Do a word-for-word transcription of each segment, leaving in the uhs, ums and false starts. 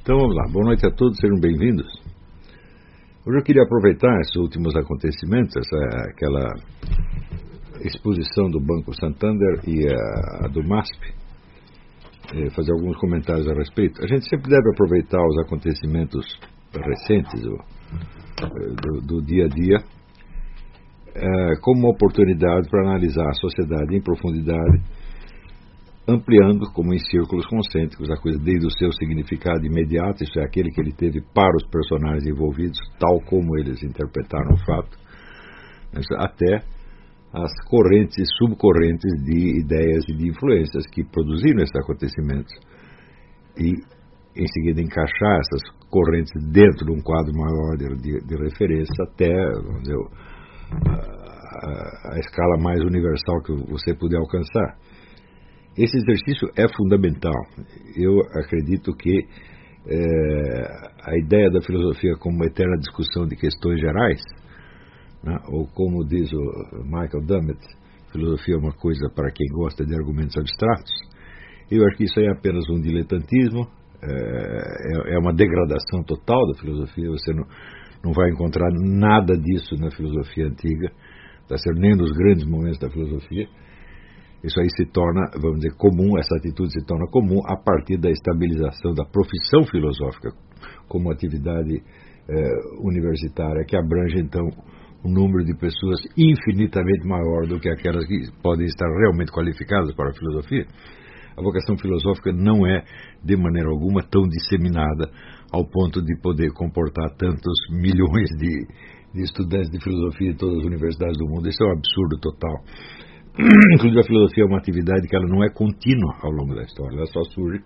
Então vamos lá, boa noite a todos, sejam bem-vindos. Hoje eu queria aproveitar esses últimos acontecimentos, essa, aquela exposição do Banco Santander e a, a do MASP, eh, fazer alguns comentários a respeito. A gente sempre deve aproveitar os acontecimentos recentes do, do, do dia a dia eh, como uma oportunidade para analisar a sociedade em profundidade, ampliando, como em círculos concêntricos, a coisa desde o seu significado imediato, isso é aquele que ele teve para os personagens envolvidos, tal como eles interpretaram o fato, até as correntes e subcorrentes de ideias e de influências que produziram esses acontecimentos e, em seguida, encaixar essas correntes dentro de um quadro maior de, de, de referência até, vamos dizer, a, a, a escala mais universal que você puder alcançar. Esse exercício é fundamental. Eu acredito que é, a ideia da filosofia como uma eterna discussão de questões gerais, né, ou como diz o Michael Dummett, filosofia é uma coisa para quem gosta de argumentos abstratos, eu acho que isso é apenas um diletantismo, é, é uma degradação total da filosofia. Você não, não vai encontrar nada disso na filosofia antiga, tá certo? Nem nos grandes momentos da filosofia. Isso aí se torna, vamos dizer, comum, essa atitude se torna comum a partir da estabilização da profissão filosófica como atividade eh, universitária, que abrange, então, um número de pessoas infinitamente maior do que aquelas que podem estar realmente qualificadas para a filosofia. A vocação filosófica não é, de maneira alguma, tão disseminada ao ponto de poder comportar tantos milhões de, de estudantes de filosofia em todas as universidades do mundo. Isso é um absurdo total. Inclusive, a filosofia é uma atividade que ela não é contínua ao longo da história, ela só surge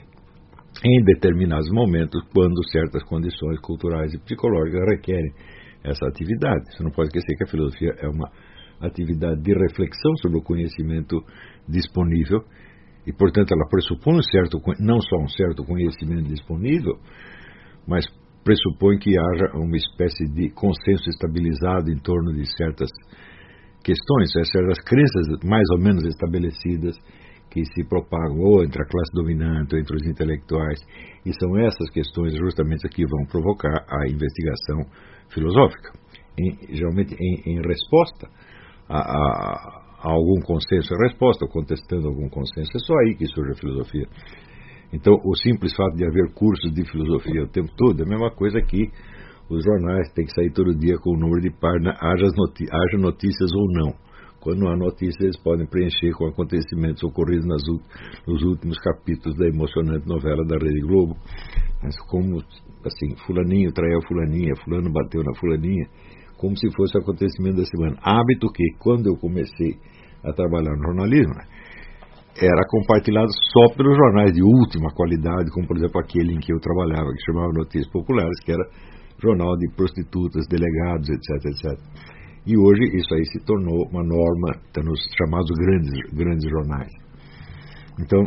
em determinados momentos quando certas condições culturais e psicológicas requerem essa atividade. Você não pode esquecer que a filosofia é uma atividade de reflexão sobre o conhecimento disponível e, portanto, ela pressupõe um certo, não só um certo conhecimento disponível, mas pressupõe que haja uma espécie de consenso estabilizado em torno de certas questões, essas crenças mais ou menos estabelecidas que se propagam ou entre a classe dominante ou entre os intelectuais, e são essas questões justamente que vão provocar a investigação filosófica, em, geralmente em, em resposta a, a, a algum consenso, a resposta contestando algum consenso. É só aí que surge a filosofia. Então, o simples fato de haver cursos de filosofia o tempo todo é a mesma coisa que os jornais têm que sair todo dia com o número de página, haja, noti haja notícias ou não. Quando não há notícias, eles podem preencher com acontecimentos ocorridos nas, nos últimos capítulos da emocionante novela da Rede Globo. Mas como, assim, fulaninho traiu fulaninha, fulano bateu na fulaninha, como se fosse o acontecimento da semana. Hábito que, quando eu comecei a trabalhar no jornalismo, era compartilhado só pelos jornais de última qualidade, como, por exemplo, aquele em que eu trabalhava, que chamava Notícias Populares, que era jornal de prostitutas, delegados, etc, etcétera. E hoje isso aí se tornou uma norma, tá, nos chamados grandes, grandes jornais. Então,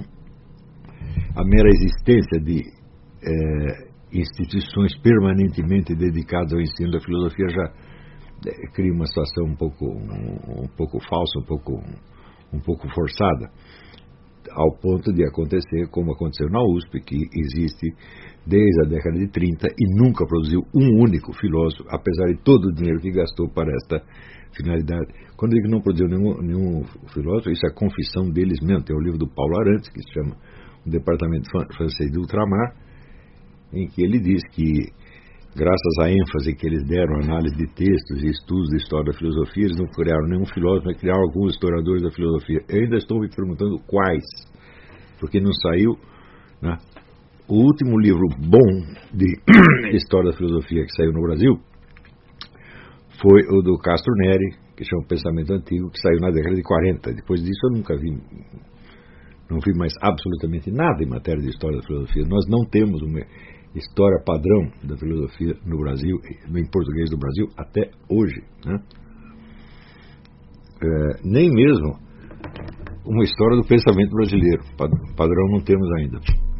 a mera existência de é, instituições permanentemente dedicadas ao ensino da filosofia já é, cria uma situação um pouco, um, um pouco falsa, um pouco, um pouco forçada, ao ponto de acontecer como aconteceu na U S P, que existe desde a década de trinta e nunca produziu um único filósofo, apesar de todo o dinheiro que gastou para esta finalidade. Quando eu digo que não produziu nenhum, nenhum filósofo, isso é a confissão deles mesmo. Tem o livro do Paulo Arantes, que se chama O Departamento Francês de Ultramar, em que ele diz que, graças à ênfase que eles deram à análise de textos e estudos de história da filosofia, eles não criaram nenhum filósofo, mas criaram alguns historiadores da filosofia. Eu ainda estou me perguntando quais, porque não saiu, né? O último livro bom de história da filosofia que saiu no Brasil foi o do Castro Neri, que chama Pensamento Antigo, que saiu na década de quarenta. Depois disso eu nunca vi, não vi mais absolutamente nada em matéria de história da filosofia. Nós não temos uma história padrão da filosofia no Brasil, em português do Brasil, até hoje, né? É, nem mesmo uma história do pensamento brasileiro. Padrão não temos ainda.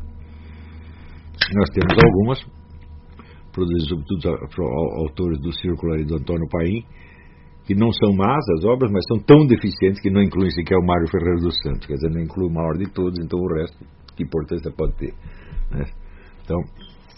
Nós temos algumas, produzidas sobretudo por autores do círculo aí do Antônio Paim, que não são más as obras, mas são tão deficientes que não incluem sequer o Mário Ferreira dos Santos. Quer dizer, não inclui o maior de todos, então o resto, que importância pode ter, né? Então,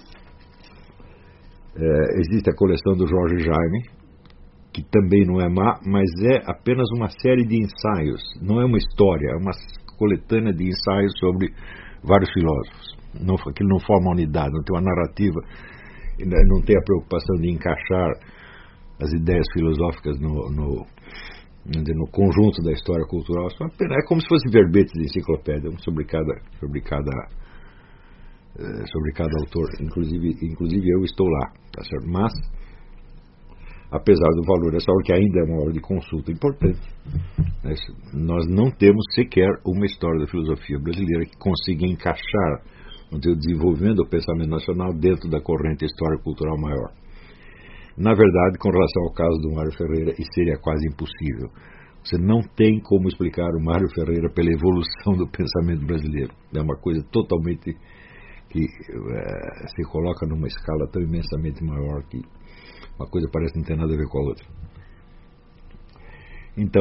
É, existe a coleção do Jorge Jaime, que também não é má, mas é apenas uma série de ensaios, não é uma história, é uma coletânea de ensaios sobre vários filósofos. Não, aquilo não forma uma unidade, não tem uma narrativa, não tem a preocupação de encaixar as ideias filosóficas no, no, no conjunto da história cultural. É como se fossem verbetes de enciclopédia, um sobre cada, sobre cada, sobre cada autor. Inclusive, inclusive eu estou lá, tá certo? Mas, apesar do valor dessa obra, que ainda é uma obra de consulta importante, né, nós não temos sequer uma história da filosofia brasileira que consiga encaixar o desenvolvimento do pensamento nacional dentro da corrente histórica cultural maior. Na verdade, com relação ao caso do Mário Ferreira, isso seria quase impossível. Você não tem como explicar o Mário Ferreira pela evolução do pensamento brasileiro. É uma coisa totalmente que é, se coloca numa escala tão imensamente maior que uma coisa parece não ter nada a ver com a outra. Então,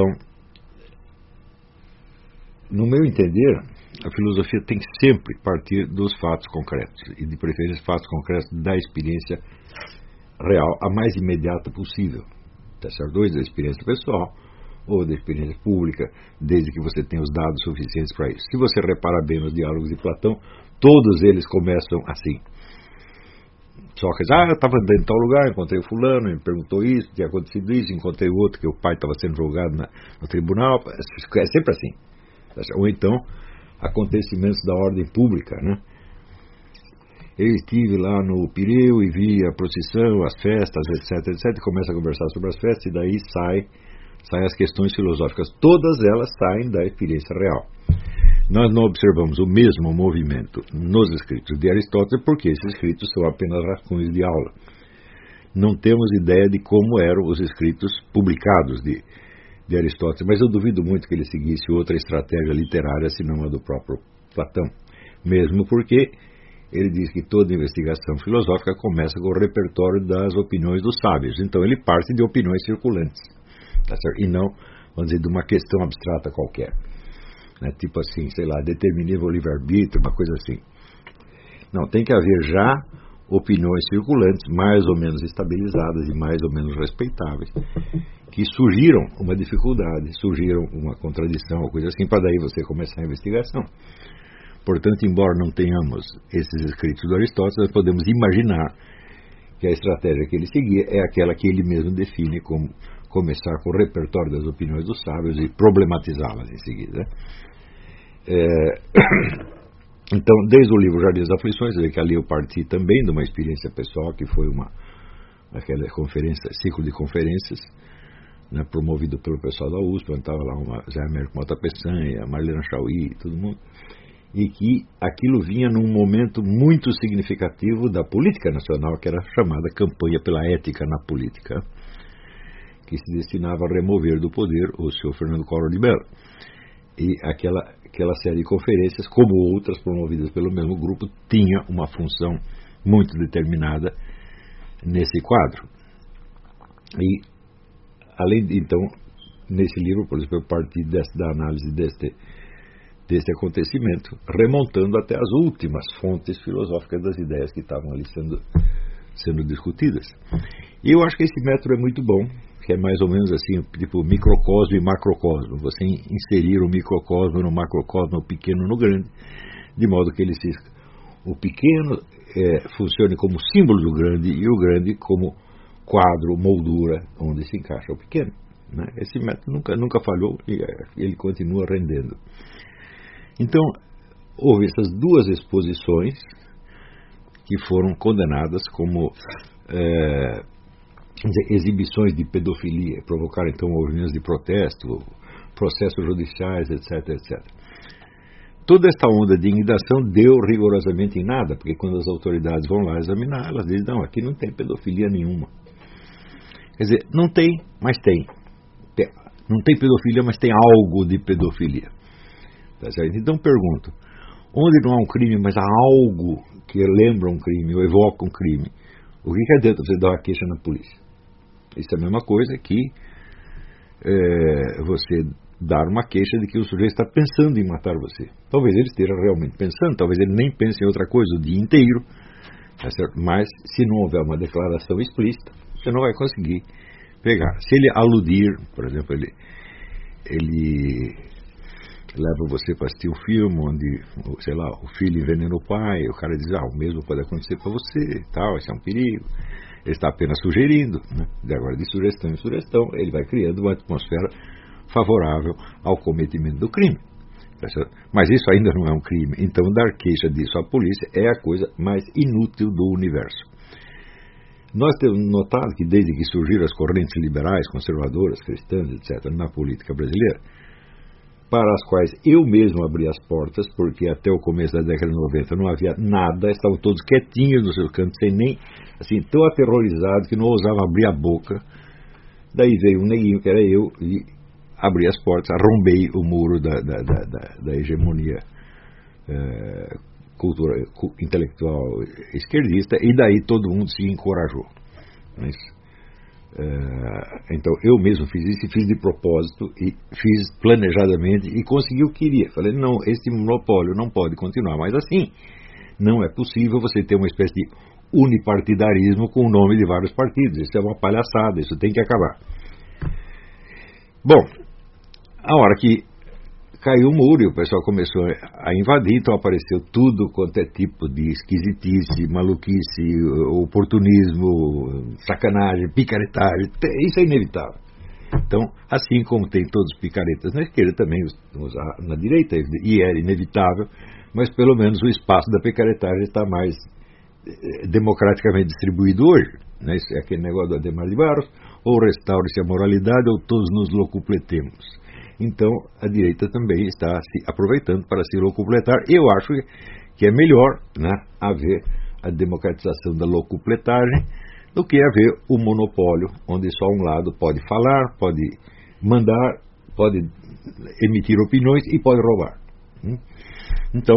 no meu entender, a filosofia tem que sempre partir dos fatos concretos, e de preferência fatos concretos da experiência real, a mais imediata possível. Tá certo? Ou da experiência pessoal, ou da experiência pública, desde que você tenha os dados suficientes para isso. Se você reparar bem nos diálogos de Platão, todos eles começam assim. Sócrates, ah, eu estava andando em tal lugar, encontrei o fulano, ele me perguntou isso, tinha acontecido isso, encontrei o outro, que o pai estava sendo julgado na, no tribunal. É sempre assim. Ou então, acontecimentos da ordem pública, né? Eu estive lá no Pireu e vi a procissão, as festas, etc, etc, e começa a conversar sobre as festas, e daí sai, saem as questões filosóficas. Todas elas saem da experiência real. Nós não observamos o mesmo movimento nos escritos de Aristóteles, porque esses escritos são apenas rascunhos de aula. Não temos ideia de como eram os escritos publicados de, de Aristóteles, mas eu duvido muito que ele seguisse outra estratégia literária senão a do próprio Platão. Mesmo porque ele diz que toda investigação filosófica começa com o repertório das opiniões dos sábios. Então ele parte de opiniões circulantes, tá certo? E não, vamos dizer, de uma questão abstrata qualquer. Né? Tipo assim, sei lá, determinismo ou livre-arbítrio, uma coisa assim. Não, tem que haver já opiniões circulantes mais ou menos estabilizadas e mais ou menos respeitáveis, que surgiram uma dificuldade, surgiram uma contradição, ou coisa assim, para daí você começar a investigação. Portanto, embora não tenhamos esses escritos do Aristóteles, nós podemos imaginar que a estratégia que ele seguia é aquela que ele mesmo define como começar com o repertório das opiniões dos sábios e problematizá-las em seguida. É... Então, desde o livro Jardim das Aflições, que ali eu parti também de uma experiência pessoal, que foi uma aquela conferência, ciclo de conferências, né, promovido pelo pessoal da U S P, onde estava lá o Zé Américo Mota Peçanha, a Marlena Chauí e todo mundo, e que aquilo vinha num momento muito significativo da política nacional, que era a chamada campanha pela ética na política, que se destinava a remover do poder o senhor Fernando Collor de Mello. E aquela, aquela série de conferências, como outras promovidas pelo mesmo grupo, tinha uma função muito determinada nesse quadro. E, além de, então, nesse livro, por exemplo, eu parti desse, da análise deste desse acontecimento, remontando até as últimas fontes filosóficas das ideias que estavam ali sendo, sendo discutidas. E eu acho que esse método é muito bom, que é mais ou menos assim, tipo microcosmo e macrocosmo, você inserir o microcosmo no macrocosmo, o pequeno no grande, de modo que ele se, o pequeno é, funcione como símbolo do grande e o grande como quadro, moldura, onde se encaixa o pequeno. Né? Esse método nunca, nunca falhou e ele continua rendendo. Então, houve essas duas exposições que foram condenadas como é, exibições de pedofilia, provocaram então movimentos de protesto, processos judiciais, etc, etcétera. Toda esta onda de indignação deu rigorosamente em nada, porque quando as autoridades vão lá examinar, elas dizem, não, aqui não tem pedofilia nenhuma. Quer dizer, não tem, mas tem. Não tem pedofilia, mas tem algo de pedofilia. Tá certo? Então pergunto, onde não há um crime, mas há algo que lembra um crime ou evoca um crime, o que que adianta você dar uma queixa na polícia? Isso é a mesma coisa que é, você dar uma queixa de que o sujeito está pensando em matar você. Talvez ele esteja realmente pensando, talvez ele nem pense em outra coisa o dia inteiro, tá certo? Mas se não houver uma declaração explícita, você não vai conseguir pegar. Se ele aludir, por exemplo, ele, ele leva você para assistir um filme onde, sei lá, o filho envenena o pai, o cara diz, ah, o mesmo pode acontecer para você, tal, isso é um perigo. Ele está apenas sugerindo, né? De agora de sugestão em sugestão, ele vai criando uma atmosfera favorável ao cometimento do crime. Tá certo? Mas isso ainda não é um crime. Então, dar queixa disso à polícia é a coisa mais inútil do universo. Nós temos notado que desde que surgiram as correntes liberais, conservadoras, cristãs, etcétera, na política brasileira, para as quais eu mesmo abri as portas, porque até o começo da década de noventa não havia nada, estavam todos quietinhos no seu canto, sem nem, assim, tão aterrorizados que não ousavam abrir a boca. Daí veio um neguinho, que era eu, e abri as portas, arrombei o muro da, da, da, da, da hegemonia é, cultura, intelectual esquerdista, e daí todo mundo se encorajou. Mas, é, então eu mesmo fiz isso, e fiz de propósito, e fiz planejadamente, e consegui o que queria. Falei, não, esse monopólio não pode continuar mais assim. Não é possível você ter uma espécie de unipartidarismo com o nome de vários partidos. Isso é uma palhaçada, isso tem que acabar. Bom, a hora que caiu o muro e o pessoal começou a invadir, então apareceu tudo quanto é tipo de esquisitice, maluquice, oportunismo, sacanagem, picaretagem. Isso é inevitável. Então, assim como tem todos os picaretas na esquerda, também os na direita, e é inevitável, mas pelo menos o espaço da picaretagem está mais democraticamente distribuído hoje. Né? Isso é aquele negócio do Ademar de Barros, ou restaure-se a moralidade, ou todos nos locupletemos. Então, a direita também está se aproveitando para se locupletar. Eu acho que é melhor, né, haver a democratização da locupletagem do que haver o monopólio, onde só um lado pode falar, pode mandar, pode emitir opiniões e pode roubar. Então,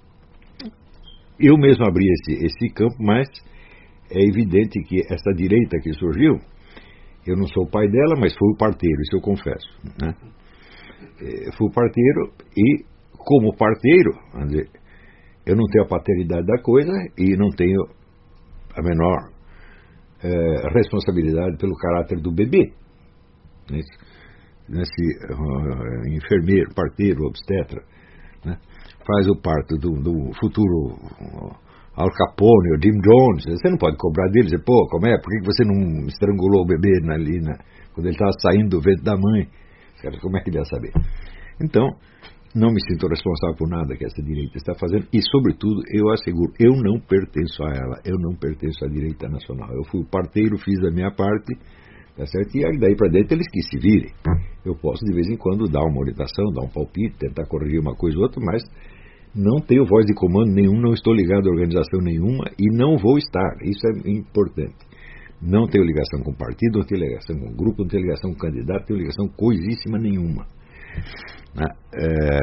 eu mesmo abri esse, esse campo, mas é evidente que essa direita que surgiu, eu não sou o pai dela, mas fui o parteiro, isso eu confesso, né? Fui parteiro e, como parteiro, vamos dizer, eu não tenho a paternidade da coisa e não tenho a menor é, responsabilidade pelo caráter do bebê. Nesse, nesse uh, enfermeiro, parteiro, obstetra, né, faz o parto do, do futuro uh, Al Capone ou Jim Jones, você não pode cobrar dele, dizer, pô, como é? Por que você não estrangulou o bebê ali, na, quando ele estava saindo do ventre da mãe? Como é que ele ia saber? Então, não me sinto responsável por nada que essa direita está fazendo e, sobretudo, eu asseguro, eu não pertenço a ela, eu não pertenço à direita nacional. Eu fui o parteiro, fiz a minha parte, tá certo? E daí para dentro eles que se virem. Eu posso, de vez em quando, dar uma orientação, dar um palpite, tentar corrigir uma coisa ou outra, mas não tenho voz de comando nenhum, não estou ligado a organização nenhuma e não vou estar. Isso é importante. Não tenho ligação com partido, não tenho ligação com grupo, não tenho ligação com candidato, não tenho ligação com coisíssima nenhuma. É...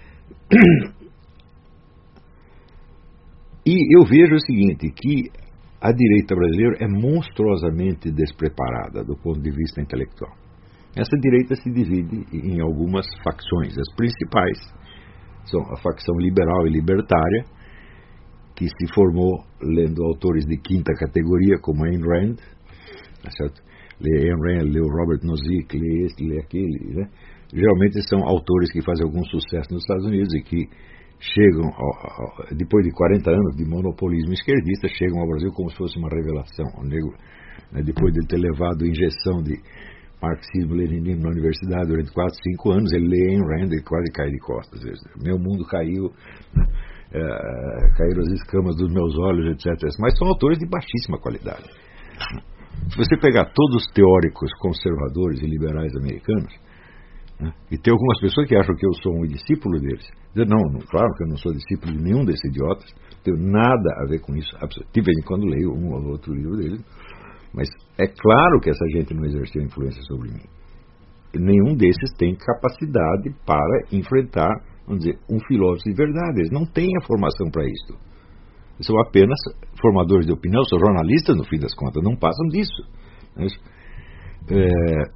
E eu vejo o seguinte, que a direita brasileira é monstruosamente despreparada do ponto de vista intelectual. Essa direita se divide em algumas facções. As principais são a facção liberal e libertária, que se formou lendo autores de quinta categoria, como Ayn Rand, tá certo? Lê Ayn Rand, lê o Robert Nozick, lê este, lê aquele, né? Geralmente são autores que fazem algum sucesso nos Estados Unidos e que chegam, ao, ao, depois de quarenta anos de monopolismo esquerdista, chegam ao Brasil como se fosse uma revelação. O nego, né, depois de ter levado injeção de marxismo-leninismo na universidade durante quatro, cinco anos, ele lê Ayn Rand e quase cai de costas. Meu mundo caiu, né? É, caíram as escamas dos meus olhos, etcétera. Mas são autores de baixíssima qualidade. Se você pegar todos os teóricos conservadores e liberais americanos, né, e tem algumas pessoas que acham que eu sou um discípulo deles, dizer, não, não, claro que eu não sou discípulo de nenhum desses idiotas, não tenho nada a ver com isso. De vez em quando leio um ou outro livro deles, mas é claro que essa gente não exerceu influência sobre mim. Nenhum desses tem capacidade para enfrentar, vamos dizer, um filósofo de verdade. Eles não têm a formação para isso. Eles são apenas formadores de opinião, são jornalistas, no fim das contas, não passam disso. É,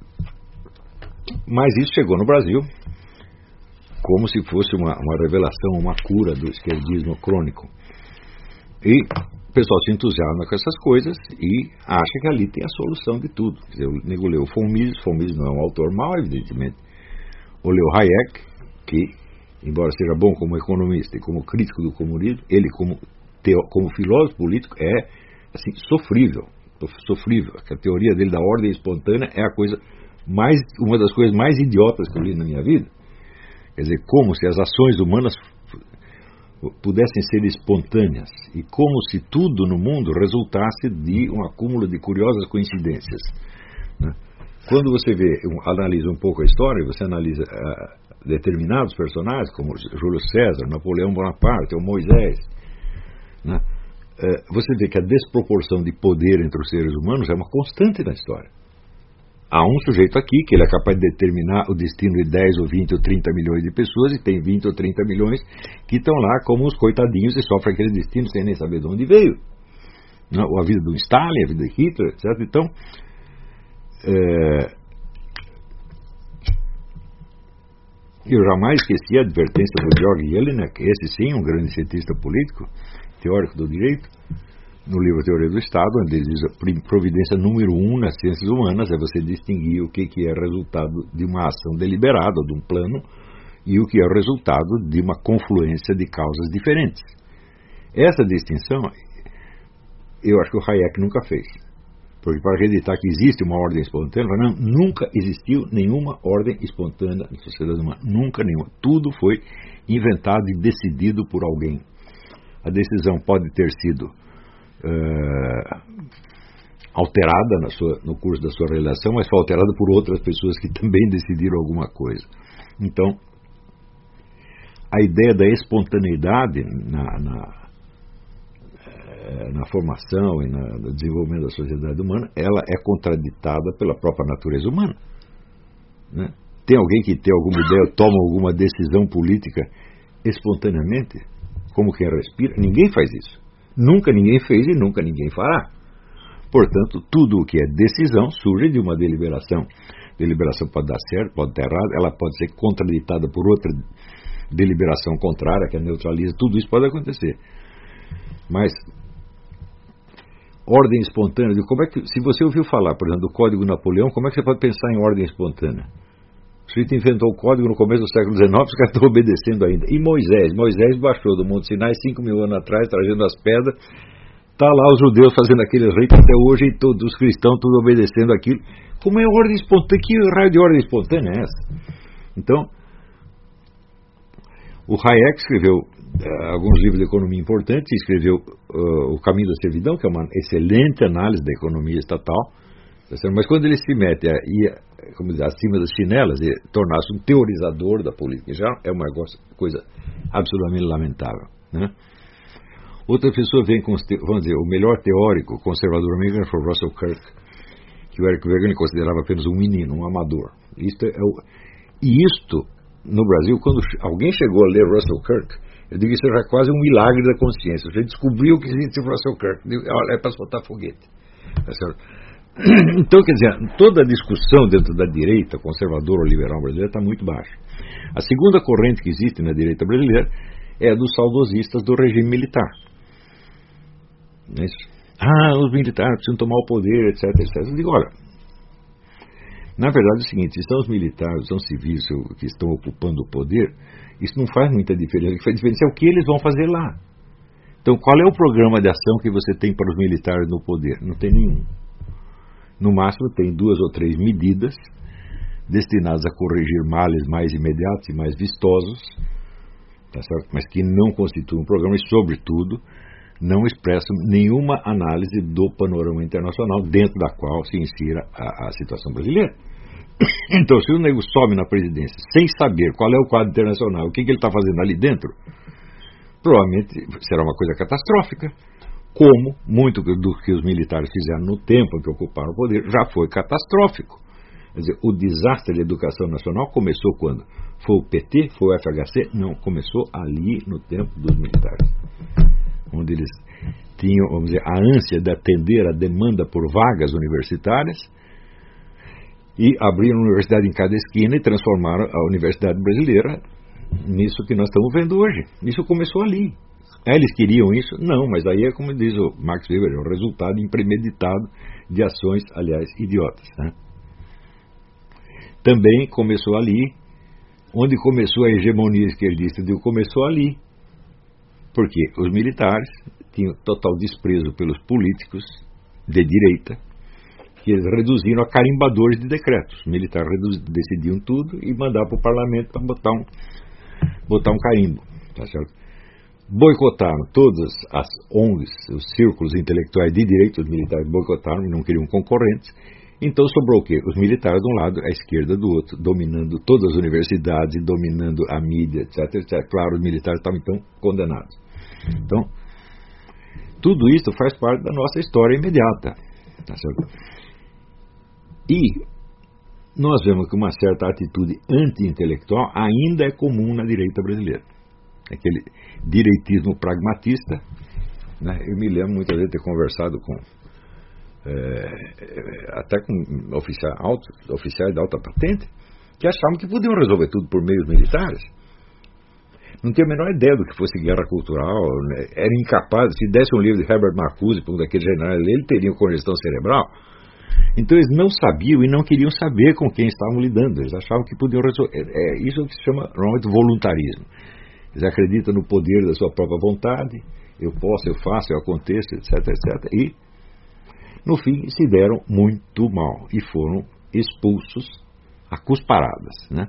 mas isso chegou no Brasil como se fosse uma, uma revelação, uma cura do esquerdismo crônico. E o pessoal se entusiasma com essas coisas e acha que ali tem a solução de tudo. Quer dizer, o nego leu von Mises, von Mises não é um autor mau, evidentemente. Ou leu Hayek, que, embora seja bom como economista e como crítico do comunismo, ele como, teo, como filósofo político é assim, sofrível, sofrível. A teoria dele da ordem espontânea é a coisa mais, uma das coisas mais idiotas que eu li na minha vida. Quer dizer, como se as ações humanas pudessem ser espontâneas e como se tudo no mundo resultasse de um acúmulo de curiosas coincidências, né? Quando você vê, um, analisa um pouco a história, você analisa uh, determinados personagens como Júlio César, Napoleão Bonaparte ou Moisés, né? uh, você vê que a desproporção de poder entre os seres humanos é uma constante na história. Há um sujeito aqui que ele é capaz de determinar o destino de dez ou vinte ou trinta milhões de pessoas e tem vinte ou trinta milhões que estão lá como os coitadinhos e sofrem aquele destino sem nem saber de onde veio. Não, a vida do Stalin, a vida de Hitler, etcétera. Então, é, eu jamais esqueci a advertência do Georg Jelinek, esse sim, um grande cientista político, teórico do direito, no livro Teoria do Estado, onde ele diz a providência número um nas ciências humanas é você distinguir o que, que é resultado de uma ação deliberada, de um plano, e o que é o resultado de uma confluência de causas diferentes. Essa distinção, eu acho que o Hayek nunca fez. Porque para acreditar que existe uma ordem espontânea, não, nunca existiu nenhuma ordem espontânea na sociedade humana. Nunca nenhuma. Tudo foi inventado e decidido por alguém. A decisão pode ter sido Uh, alterada na sua, no curso da sua realização, mas foi alterada por outras pessoas que também decidiram alguma coisa. Então, a ideia da espontaneidade na, na, na formação e na, no desenvolvimento da sociedade humana, ela é contraditada pela própria natureza humana, né? Tem alguém que tem alguma ideia, toma alguma decisão política espontaneamente, como quem respira? Ninguém faz isso. Nunca ninguém fez e nunca ninguém fará. Portanto, tudo o que é decisão surge de uma deliberação. Deliberação pode dar certo, pode dar errado, ela pode ser contraditada por outra deliberação contrária, que a neutraliza, tudo isso pode acontecer. Mas, ordem espontânea, como é que, se você ouviu falar, por exemplo, do Código Napoleão, como é que você pode pensar em ordem espontânea? O sujeito inventou o código no começo do século dezenove, os caras estão obedecendo ainda. E Moisés? Moisés baixou do Monte Sinai cinco mil anos atrás, trazendo as pedras. Está lá os judeus fazendo aqueles ritos até hoje e todos os cristãos tudo obedecendo aquilo. Como é ordem espontânea? Que raio de ordem espontânea é essa? Então, o Hayek escreveu uh, alguns livros de economia importantes, escreveu uh, O Caminho da Servidão, que é uma excelente análise da economia estatal. Mas quando ele se mete a ir, como dizer, acima das chinelas e tornar-se um teorizador da política já é uma coisa absolutamente lamentável, né? Outra pessoa vem com, vamos dizer, o melhor teórico conservador americano foi Russell Kirk, que o Eric Wegener considerava apenas um menino, um amador. Isto é o, e isto, no Brasil, quando alguém chegou a ler Russell Kirk, eu digo que isso era quase um milagre da consciência. Você descobriu que existe Russell Kirk. Olha, é para soltar foguete. Tá certo? Então, quer dizer, toda a discussão dentro da direita conservadora ou liberal brasileira está muito baixa. A segunda corrente que existe na direita brasileira é a dos saudosistas do regime militar. Ah, os militares precisam tomar o poder, etc, etcétera. Eu digo, olha, na verdade é o seguinte, se são os militares, são civis que estão ocupando o poder, isso não faz muita diferença. O que faz diferença é o que eles vão fazer lá. Então, qual é o programa de ação que você tem para os militares no poder? Não tem nenhum. No máximo tem duas ou três medidas destinadas a corrigir males mais imediatos e mais vistosos, tá certo? Mas que não constituem um programa e, sobretudo, não expressam nenhuma análise do panorama internacional dentro da qual se insira a, a situação brasileira. Então, se o nego sobe na presidência sem saber qual é o quadro internacional, o que, que ele está fazendo ali dentro, provavelmente será uma coisa catastrófica. Como muito do que os militares fizeram no tempo em que ocuparam o poder já foi catastrófico. Quer dizer, o desastre da educação nacional começou quando? Foi o P T? Foi o F H C? Não, começou ali no tempo dos militares, onde eles tinham, vamos dizer, a ânsia de atender a demanda por vagas universitárias e abriram uma universidade em cada esquina e transformaram a universidade brasileira nisso que nós estamos vendo hoje. Isso começou ali. Ah, eles queriam isso? Não, mas aí é como diz o Max Weber, é o resultado impremeditado de ações, aliás, idiotas. Né? Também começou ali, onde começou a hegemonia esquerdista, começou ali, porque os militares tinham total desprezo pelos políticos de direita, que eles reduziram a carimbadores de decretos. Os militares decidiam tudo e mandavam para o parlamento para botar um, botar um carimbo. Tá certo? Boicotaram todas as O N Gs, os círculos intelectuais de direito, os militares boicotaram e não queriam concorrentes. Então sobrou o quê? Os militares de um lado, a esquerda do outro, dominando todas as universidades, dominando a mídia, etc, etcétera. Claro, os militares estavam então condenados. Então, tudo isso faz parte da nossa história imediata. Tá certo? E nós vemos que uma certa atitude anti-intelectual ainda é comum na direita brasileira. Aquele direitismo pragmatista. Né? Eu me lembro muitas vezes de ter conversado com É, até com oficiais, alto, oficiais de alta patente, que achavam que podiam resolver tudo por meios militares. Não tinha a menor ideia do que fosse guerra cultural, né? Era incapaz. Se desse um livro de Herbert Marcuse para um daqueles generais, ele teria congestão cerebral. Então eles não sabiam e não queriam saber com quem estavam lidando. Eles achavam que podiam resolver. É, é isso que se chama normalmente voluntarismo. Eles acreditam no poder da sua própria vontade. Eu posso, eu faço, eu aconteço, etc, etcétera. E no fim, se deram muito mal e foram expulsos a cusparadas. Né?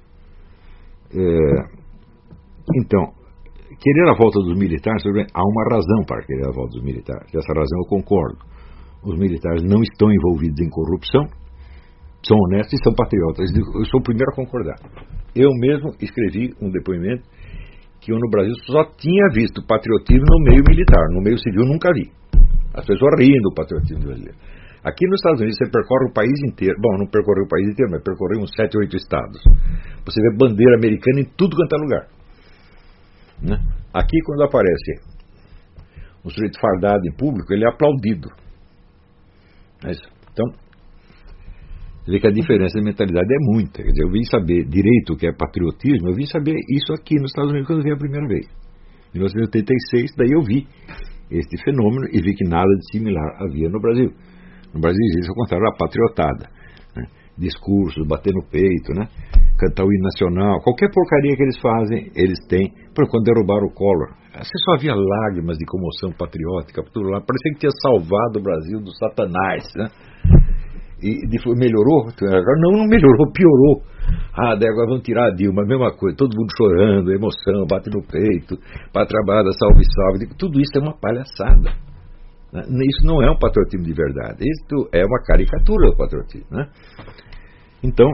É, então, querer a volta dos militares, há uma razão para querer a volta dos militares. Essa razão eu concordo. Os militares não estão envolvidos em corrupção, são honestos e são patriotas. Eu sou o primeiro a concordar. Eu mesmo escrevi um depoimento que eu no Brasil só tinha visto patriotismo no meio militar, no meio civil nunca vi. As pessoas riem do patriotismo brasileiro. Aqui nos Estados Unidos você percorre o país inteiro. Bom, não percorreu o país inteiro, mas percorreu uns sete, oito estados. Você vê bandeira americana em tudo quanto é lugar. Né? Aqui, quando aparece um sujeito fardado em público, ele é aplaudido. É isso. Então, você vê que a diferença de mentalidade é muita. Quer dizer, eu vim saber direito o que é patriotismo, eu vim saber isso aqui nos Estados Unidos quando eu vi a primeira vez. Em mil novecentos e oitenta e seis, daí eu vi este fenômeno e vi que nada de similar havia no Brasil. No Brasil existe, ao contrário, a patriotada. Né? Discursos, bater no peito, né? Cantar o hino nacional, qualquer porcaria que eles fazem, eles têm. Por quando derrubaram o Collor, você só havia lágrimas de comoção patriótica por tudo lá. Parecia que tinha salvado o Brasil do Satanás. Né? E melhorou? Não, não melhorou, piorou. Ah, daí agora vão tirar a Dilma, a mesma coisa, todo mundo chorando, emoção, bate no peito, patrabada, salve, salve. Tudo isso é uma palhaçada. Isso não é um patriotismo de verdade. Isso é uma caricatura do patriotismo. Né? Então,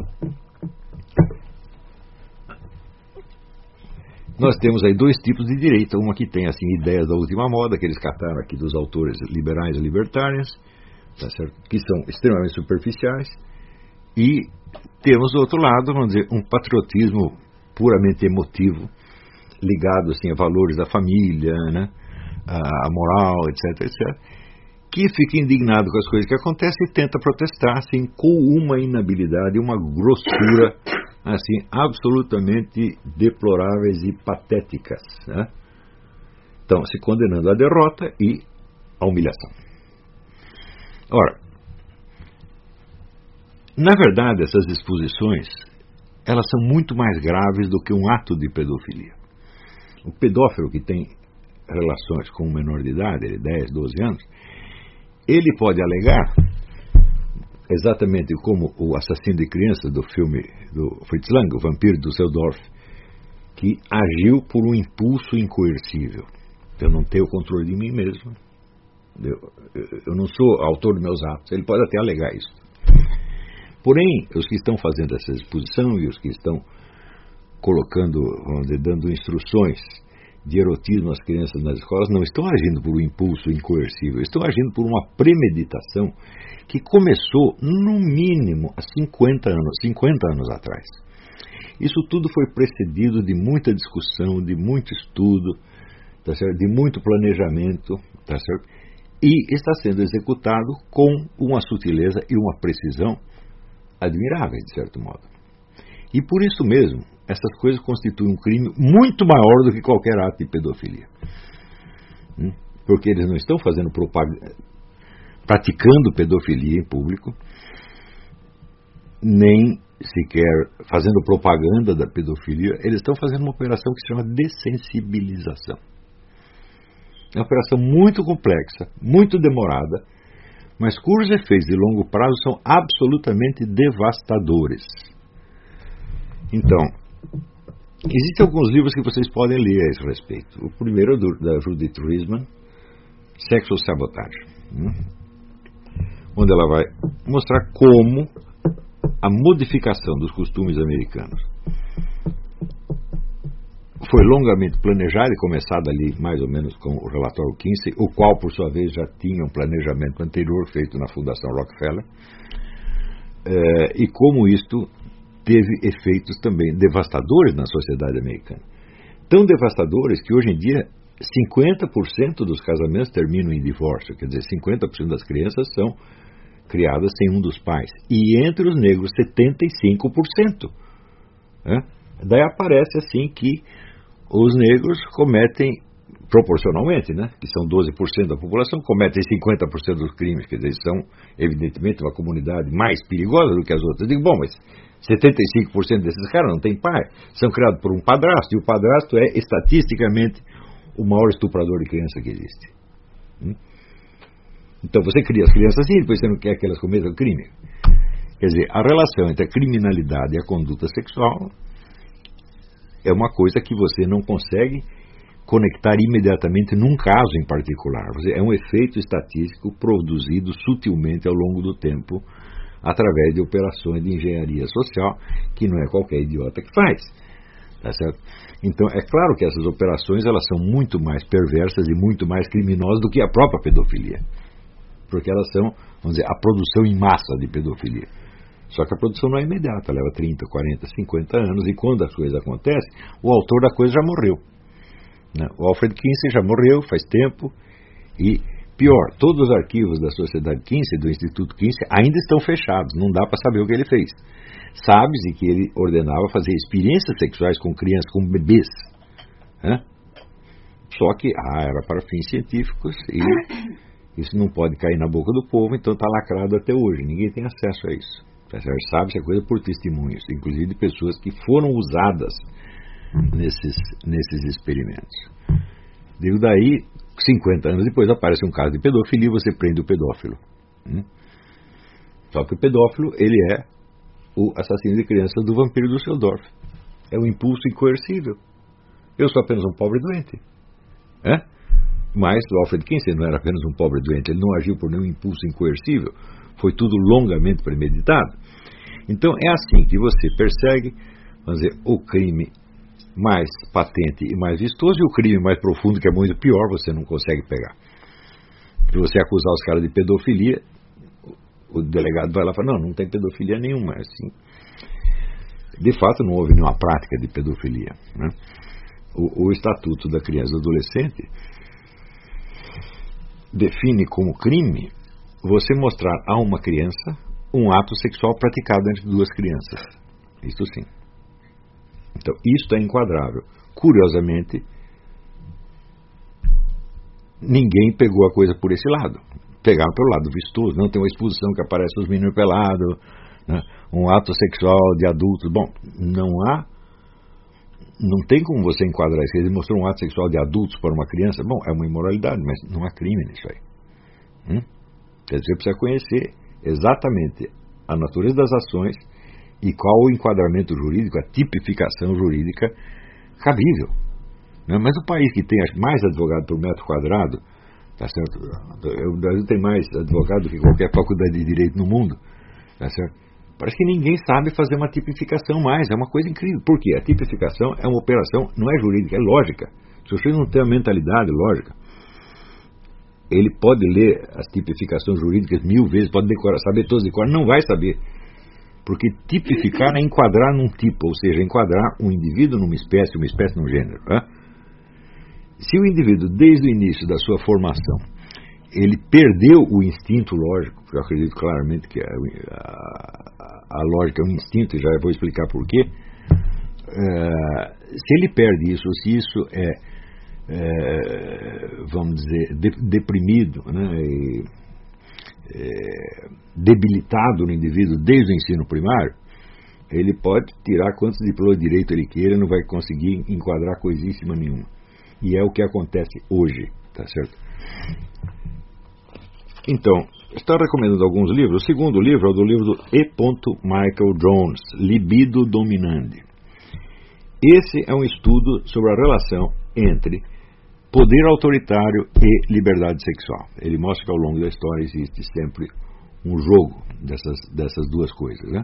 nós temos aí dois tipos de direita. Uma que tem assim ideias da última moda, que eles cataram aqui dos autores liberais e libertários, tá certo? Que são extremamente superficiais. E temos do outro lado, vamos dizer, um patriotismo puramente emotivo, ligado assim a valores da família, né? A moral, etc, etcétera, que fica indignado com as coisas que acontecem e tenta protestar assim, com uma inabilidade, uma grossura assim, absolutamente deploráveis e patéticas. Né? Então, se condenando à derrota e à humilhação. Ora, na verdade, essas exposições, elas são muito mais graves do que um ato de pedofilia. O pedófilo que tem relações com um menor de idade, ele dez, doze anos, ele pode alegar, exatamente como o assassino de crianças do filme do Fritz Lang, o vampiro do Düsseldorf, que agiu por um impulso incoercível. Eu não tenho controle de mim mesmo. Eu, eu não sou autor dos meus atos. Ele pode até alegar isso. Porém, os que estão fazendo essa exposição e os que estão colocando, vamos dizer, dando instruções de erotismo às crianças nas escolas não estão agindo por um impulso incoercível, estão agindo por uma premeditação que começou no mínimo há cinquenta anos, cinquenta anos atrás. Isso tudo foi precedido de muita discussão, de muito estudo, tá certo? De muito planejamento, tá certo? E está sendo executado com uma sutileza e uma precisão admiráveis, de certo modo. E por isso mesmo, essas coisas constituem um crime muito maior do que qualquer ato de pedofilia. Hum? Porque eles não estão fazendo propaganda, praticando pedofilia em público, nem sequer fazendo propaganda da pedofilia. Eles estão fazendo uma operação que se chama dessensibilização. É uma operação muito complexa, muito demorada, mas cujos efeitos de longo prazo são absolutamente devastadores. Então, existem alguns livros que vocês podem ler a esse respeito. O primeiro é do, da Judith Riesman, Sexual Sabotage, né? Onde ela vai mostrar como a modificação dos costumes americanos foi longamente planejada e começada ali mais ou menos com o relatório Kinsey, o qual por sua vez já tinha um planejamento anterior feito na Fundação Rockefeller, é, e como isto teve efeitos também devastadores na sociedade americana. Tão devastadores que hoje em dia cinquenta por cento dos casamentos terminam em divórcio, quer dizer, cinquenta por cento das crianças são criadas sem um dos pais. E entre os negros, setenta e cinco por cento. Né? Daí aparece assim que os negros cometem, proporcionalmente, né, que são doze por cento da população, cometem cinquenta por cento dos crimes, quer dizer, são evidentemente uma comunidade mais perigosa do que as outras. Eu digo, bom, mas setenta e cinco por cento desses caras não têm pai, são criados por um padrasto, e o padrasto é estatisticamente o maior estuprador de criança que existe. Hum? Então você cria as crianças assim, depois você não quer que elas cometam crime. Quer dizer, a relação entre a criminalidade e a conduta sexual é uma coisa que você não consegue conectar imediatamente num caso em particular. É um efeito estatístico produzido sutilmente ao longo do tempo através de operações de engenharia social que não é qualquer idiota que faz. Tá certo? Então, é claro que essas operações elas são muito mais perversas e muito mais criminosas do que a própria pedofilia. Porque elas são, vamos dizer, a produção em massa de pedofilia. Só que a produção não é imediata, leva trinta, quarenta, cinquenta anos, e quando as coisas acontecem, o autor da coisa já morreu. Né? O Alfred Kinsey já morreu faz tempo, e pior, todos os arquivos da Sociedade Kinsey, do Instituto Kinsey, ainda estão fechados, não dá para saber o que ele fez. Sabe-se que ele ordenava fazer experiências sexuais com crianças, com bebês. Né? Só que ah, era para fins científicos e isso não pode cair na boca do povo, então está lacrado até hoje. Ninguém tem acesso a isso. Sabe-se a coisa por testemunhos, inclusive de pessoas que foram usadas nesses, nesses experimentos. Digo, daí, cinquenta anos depois, aparece um caso de pedofilia e você prende o pedófilo. Hum? Só que o pedófilo, ele é o assassino de crianças do Vampiro do Düsseldorf. É um impulso incoercível. Eu sou apenas um pobre doente. É? Mas o Alfred Kinsey não era apenas um pobre doente, ele não agiu por nenhum impulso incoercível. Foi tudo longamente premeditado. Então é assim que você persegue, vamos dizer, o crime mais patente e mais vistoso, e o crime mais profundo, que é muito pior, você não consegue pegar. Se você acusar os caras de pedofilia, o delegado vai lá e fala, não, não tem pedofilia nenhuma. Assim, de fato, não houve nenhuma prática de pedofilia. Né? O, o Estatuto da Criança e do Adolescente define como crime você mostrar a uma criança um ato sexual praticado entre duas crianças. Isto sim. Então, isto é enquadrável. Curiosamente, ninguém pegou a coisa por esse lado. Pegaram pelo lado vistoso. Não tem uma exposição que aparece os meninos pelados, né? Um ato sexual de adultos. Bom, não há, não tem como você enquadrar isso. Ele mostrou um ato sexual de adultos para uma criança. Bom, é uma imoralidade, mas não há crime nisso aí. Hum? Quer dizer, você precisa conhecer exatamente a natureza das ações e qual o enquadramento jurídico, a tipificação jurídica cabível. Né? Mas o país que tem mais advogado por metro quadrado, tá certo? O Brasil tem mais advogado do que qualquer faculdade de direito no mundo, tá certo? Parece que ninguém sabe fazer uma tipificação mais. É uma coisa incrível. Por quê? A tipificação é uma operação, não é jurídica, é lógica. Se o sujeito não tem uma mentalidade lógica, ele pode ler as tipificações jurídicas mil vezes, pode decorar, saber todas de cor, não vai saber. Porque tipificar é enquadrar num tipo, ou seja, enquadrar um indivíduo numa espécie, uma espécie num gênero. Né? Se o indivíduo, desde o início da sua formação, ele perdeu o instinto lógico, eu acredito claramente que a, a, a lógica é um instinto, e já vou explicar por quê. Uh, se ele perde isso, ou se isso é é, vamos dizer, de, deprimido, né, e, é, debilitado no indivíduo desde o ensino primário, ele pode tirar quantos diplomas de direito ele queira, não vai conseguir enquadrar coisíssima nenhuma. E é o que acontece hoje, tá certo? Então, estou recomendando alguns livros. O segundo livro é o do livro do E. Michael Jones, Libido Dominandi. Esse é um estudo sobre a relação entre poder autoritário e liberdade sexual. Ele mostra que ao longo da história existe sempre um jogo dessas, dessas duas coisas, né?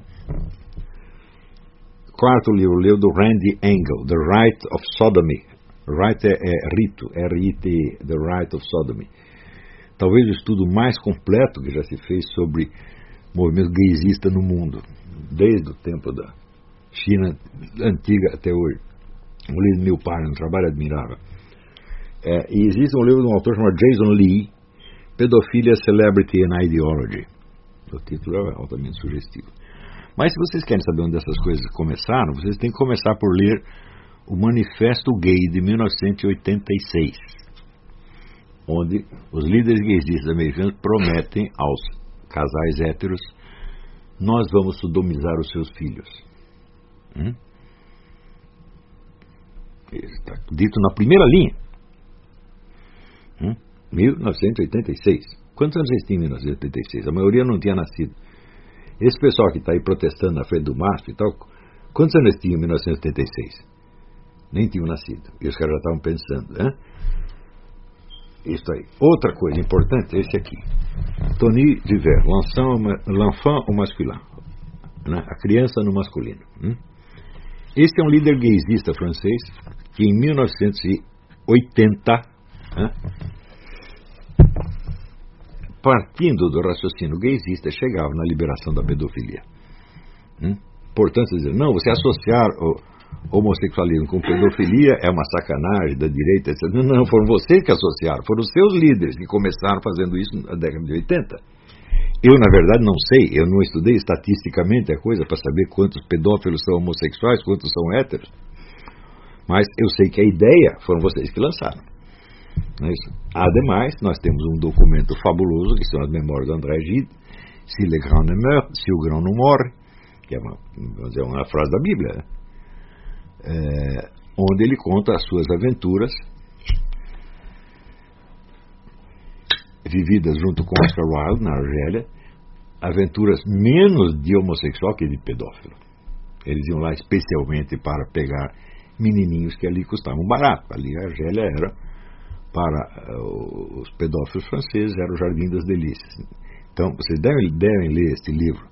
Quarto livro, o livro do Randy Engel, The Right of Sodomy. Right é, é rito, R I T E, The Right of Sodomy. Talvez o estudo mais completo que já se fez sobre movimento gaysista no mundo, desde o tempo da China antiga até hoje. Um livro de mil páginas, um trabalho admirável. É, e existe um livro de um autor chamado Jason Lee, Pedophilia, Celebrity and Ideology. O título é altamente sugestivo. Mas se vocês querem saber onde essas coisas começaram, vocês têm que começar por ler o Manifesto Gay de mil novecentos e oitenta e seis, onde os líderes gaysistas americanos prometem aos casais héteros: nós vamos sodomizar os seus filhos. Hum? Isso está dito na primeira linha. Hum? mil novecentos e oitenta e seis. Quantos anos vocês tinham em mil novecentos e oitenta e seis? A maioria não tinha nascido. Esse pessoal que está aí protestando na frente do MASP e tal, quantos anos eles tinham em mil novecentos e oitenta e seis? Nem tinham nascido. E os caras já estavam pensando, né? Isso aí. Outra coisa importante é esse aqui. Tony Diver, L'Enfant au Masculin, né? A criança no masculino. Hum? Esse é um líder gaysista francês que em mil novecentos e oitenta, né, partindo do raciocínio gaysista, chegava na liberação da pedofilia. Hum? Portanto, dizer, não, você associar o homossexualismo com pedofilia é uma sacanagem da direita, etcétera. Não, foram vocês que associaram, foram os seus líderes que começaram fazendo isso na década de oitenta. Eu, na verdade, não sei, eu não estudei estatisticamente a coisa para saber quantos pedófilos são homossexuais, quantos são héteros, mas eu sei que a ideia foram vocês que lançaram. Não é isso? Ademais, nós temos um documento fabuloso, que são as memórias do André Gide, Se le grand ne meurt, se o grão não morre, que é uma, vamos dizer, uma frase da Bíblia, né? É, onde ele conta as suas aventuras vividas junto com Oscar Wilde na Argélia, aventuras menos de homossexual que de pedófilo. Eles iam lá especialmente para pegar menininhos que ali custavam barato. Ali a Argélia era, para uh, os pedófilos franceses, era o Jardim das Delícias. Então, vocês devem, devem ler este livro.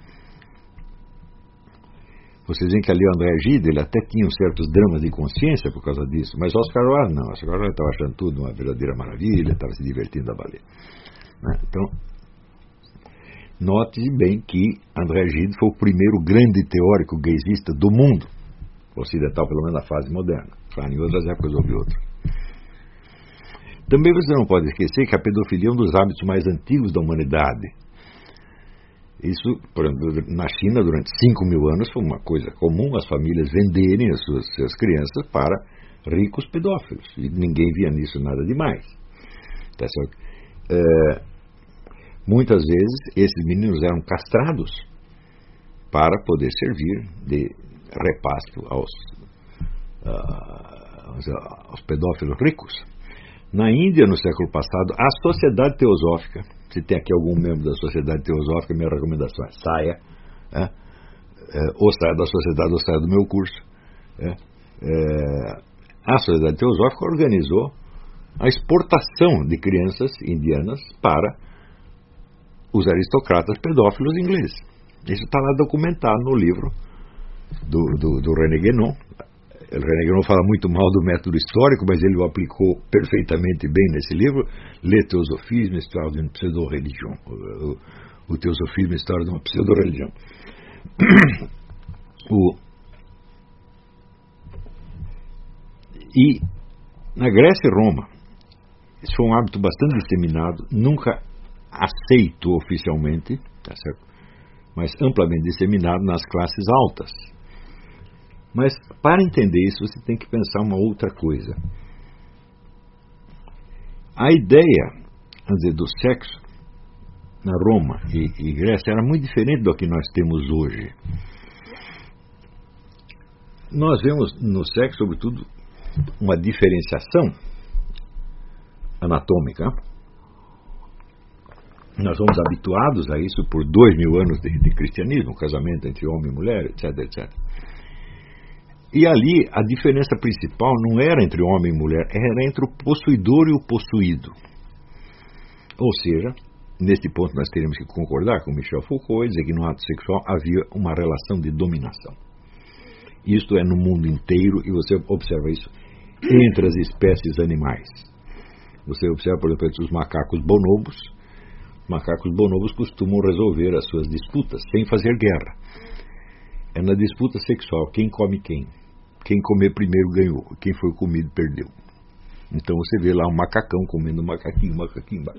Vocês veem que ali o André Gide, ele até tinha certos dramas de consciência por causa disso, mas Oscar Wilde não. Oscar Wilde estava achando tudo uma verdadeira maravilha, estava se divertindo a valer. Né? Então, note bem que André Gide foi o primeiro grande teórico gaysista do mundo ocidental, pelo menos na fase moderna. Claro, em outras épocas houve outros. Também você não pode esquecer que a pedofilia é um dos hábitos mais antigos da humanidade. Isso, por exemplo, na China, durante cinco mil anos, foi uma coisa comum as famílias venderem as suas, suas crianças para ricos pedófilos. E ninguém via nisso nada demais. Tá certo? É, muitas vezes, esses meninos eram castrados para poder servir de repasto aos, uh, aos pedófilos ricos. Na Índia, no século passado, a Sociedade Teosófica, se tem aqui algum membro da Sociedade Teosófica, minha recomendação é saia, é, é, ou saia da Sociedade ou saia do meu curso. É, é, a Sociedade Teosófica organizou a exportação de crianças indianas para os aristocratas pedófilos ingleses. Isso está lá documentado no livro do, do, do René Guénon. O René Guénon fala muito mal do método histórico, mas ele o aplicou perfeitamente bem nesse livro. Le Théosophisme, Histoire d'une pseudo-religion. O, o Teosofismo, História de uma pseudo-religião. O, e na Grécia e Roma, isso foi um hábito bastante disseminado, nunca aceito oficialmente, tá certo? Mas amplamente disseminado nas classes altas. Mas, para entender isso, você tem que pensar uma outra coisa. A ideia, vamos dizer, do sexo na Roma e, e Grécia era muito diferente do que nós temos hoje. Nós vemos no sexo, sobretudo, uma diferenciação anatômica. Nós somos habituados a isso por dois mil anos de, de cristianismo, casamento entre homem e mulher, etc, etcétera. E ali a diferença principal não era entre homem e mulher, era entre o possuidor e o possuído. Ou seja, neste ponto nós teríamos que concordar com Michel Foucault e dizer que no ato sexual havia uma relação de dominação. Isto é no mundo inteiro, e você observa isso entre as espécies animais. Você observa, por exemplo, os macacos bonobos. Macacos bonobos costumam resolver as suas disputas sem fazer guerra. É na disputa sexual, quem come quem. Quem comer primeiro ganhou, quem foi comido perdeu. Então você vê lá um macacão comendo um macaquinho, um macaquinho embaixo.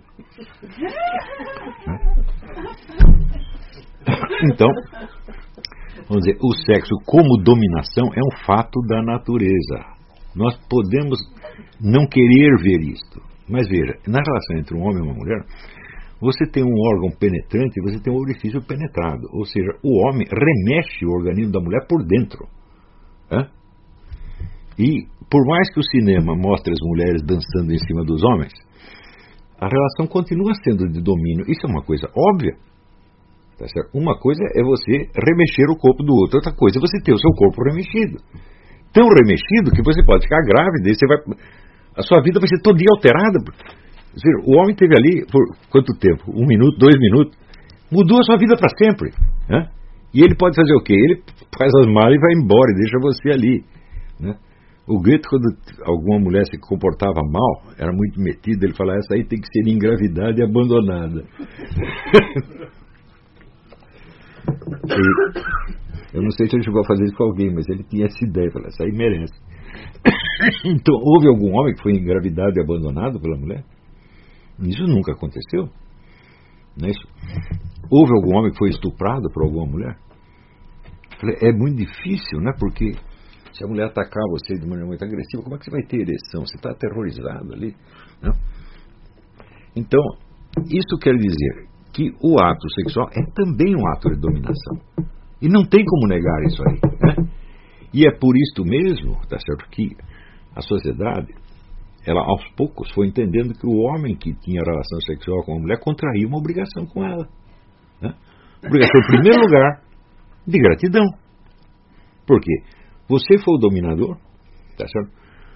Então, vamos dizer, o sexo como dominação é um fato da natureza. Nós podemos não querer ver isto, mas veja, na relação entre um homem e uma mulher, você tem um órgão penetrante e você tem um orifício penetrado. Ou seja, o homem remexe o organismo da mulher por dentro. É? E por mais que o cinema mostre as mulheres dançando em cima dos homens, a relação continua sendo de domínio. Isso é uma coisa óbvia. Tá certo? Uma coisa é você remexer o corpo do outro, outra coisa é você ter o seu corpo remexido. Tão remexido que você pode ficar grávida e você vai, a sua vida vai ser todinha alterada. O homem teve ali por quanto tempo? Um minuto, dois minutos. Mudou a sua vida para sempre. Né? E ele pode fazer o quê? Ele faz as malas e vai embora e deixa você ali. Né? O Goethe, quando alguma mulher se comportava mal, era muito metida, ele falava, essa aí tem que ser engravidada e abandonada. E, eu não sei se ele chegou a fazer isso com alguém, mas ele tinha essa ideia, falava, essa aí merece. Então, houve algum homem que foi engravidado e abandonado pela mulher? Isso nunca aconteceu. Não é isso? Houve algum homem que foi estuprado por alguma mulher? É muito difícil, né? Porque se a mulher atacar você de maneira muito agressiva, como é que você vai ter ereção? Você está aterrorizado ali. Né? Então, isso quer dizer que o ato sexual é também um ato de dominação. E não tem como negar isso aí. Né? E é por isto mesmo, tá certo, que a sociedade, ela aos poucos foi entendendo que o homem que tinha relação sexual com a mulher contraía uma obrigação com ela. Né? Obrigação, em primeiro lugar, de gratidão. Por quê? Você foi o dominador, tá certo?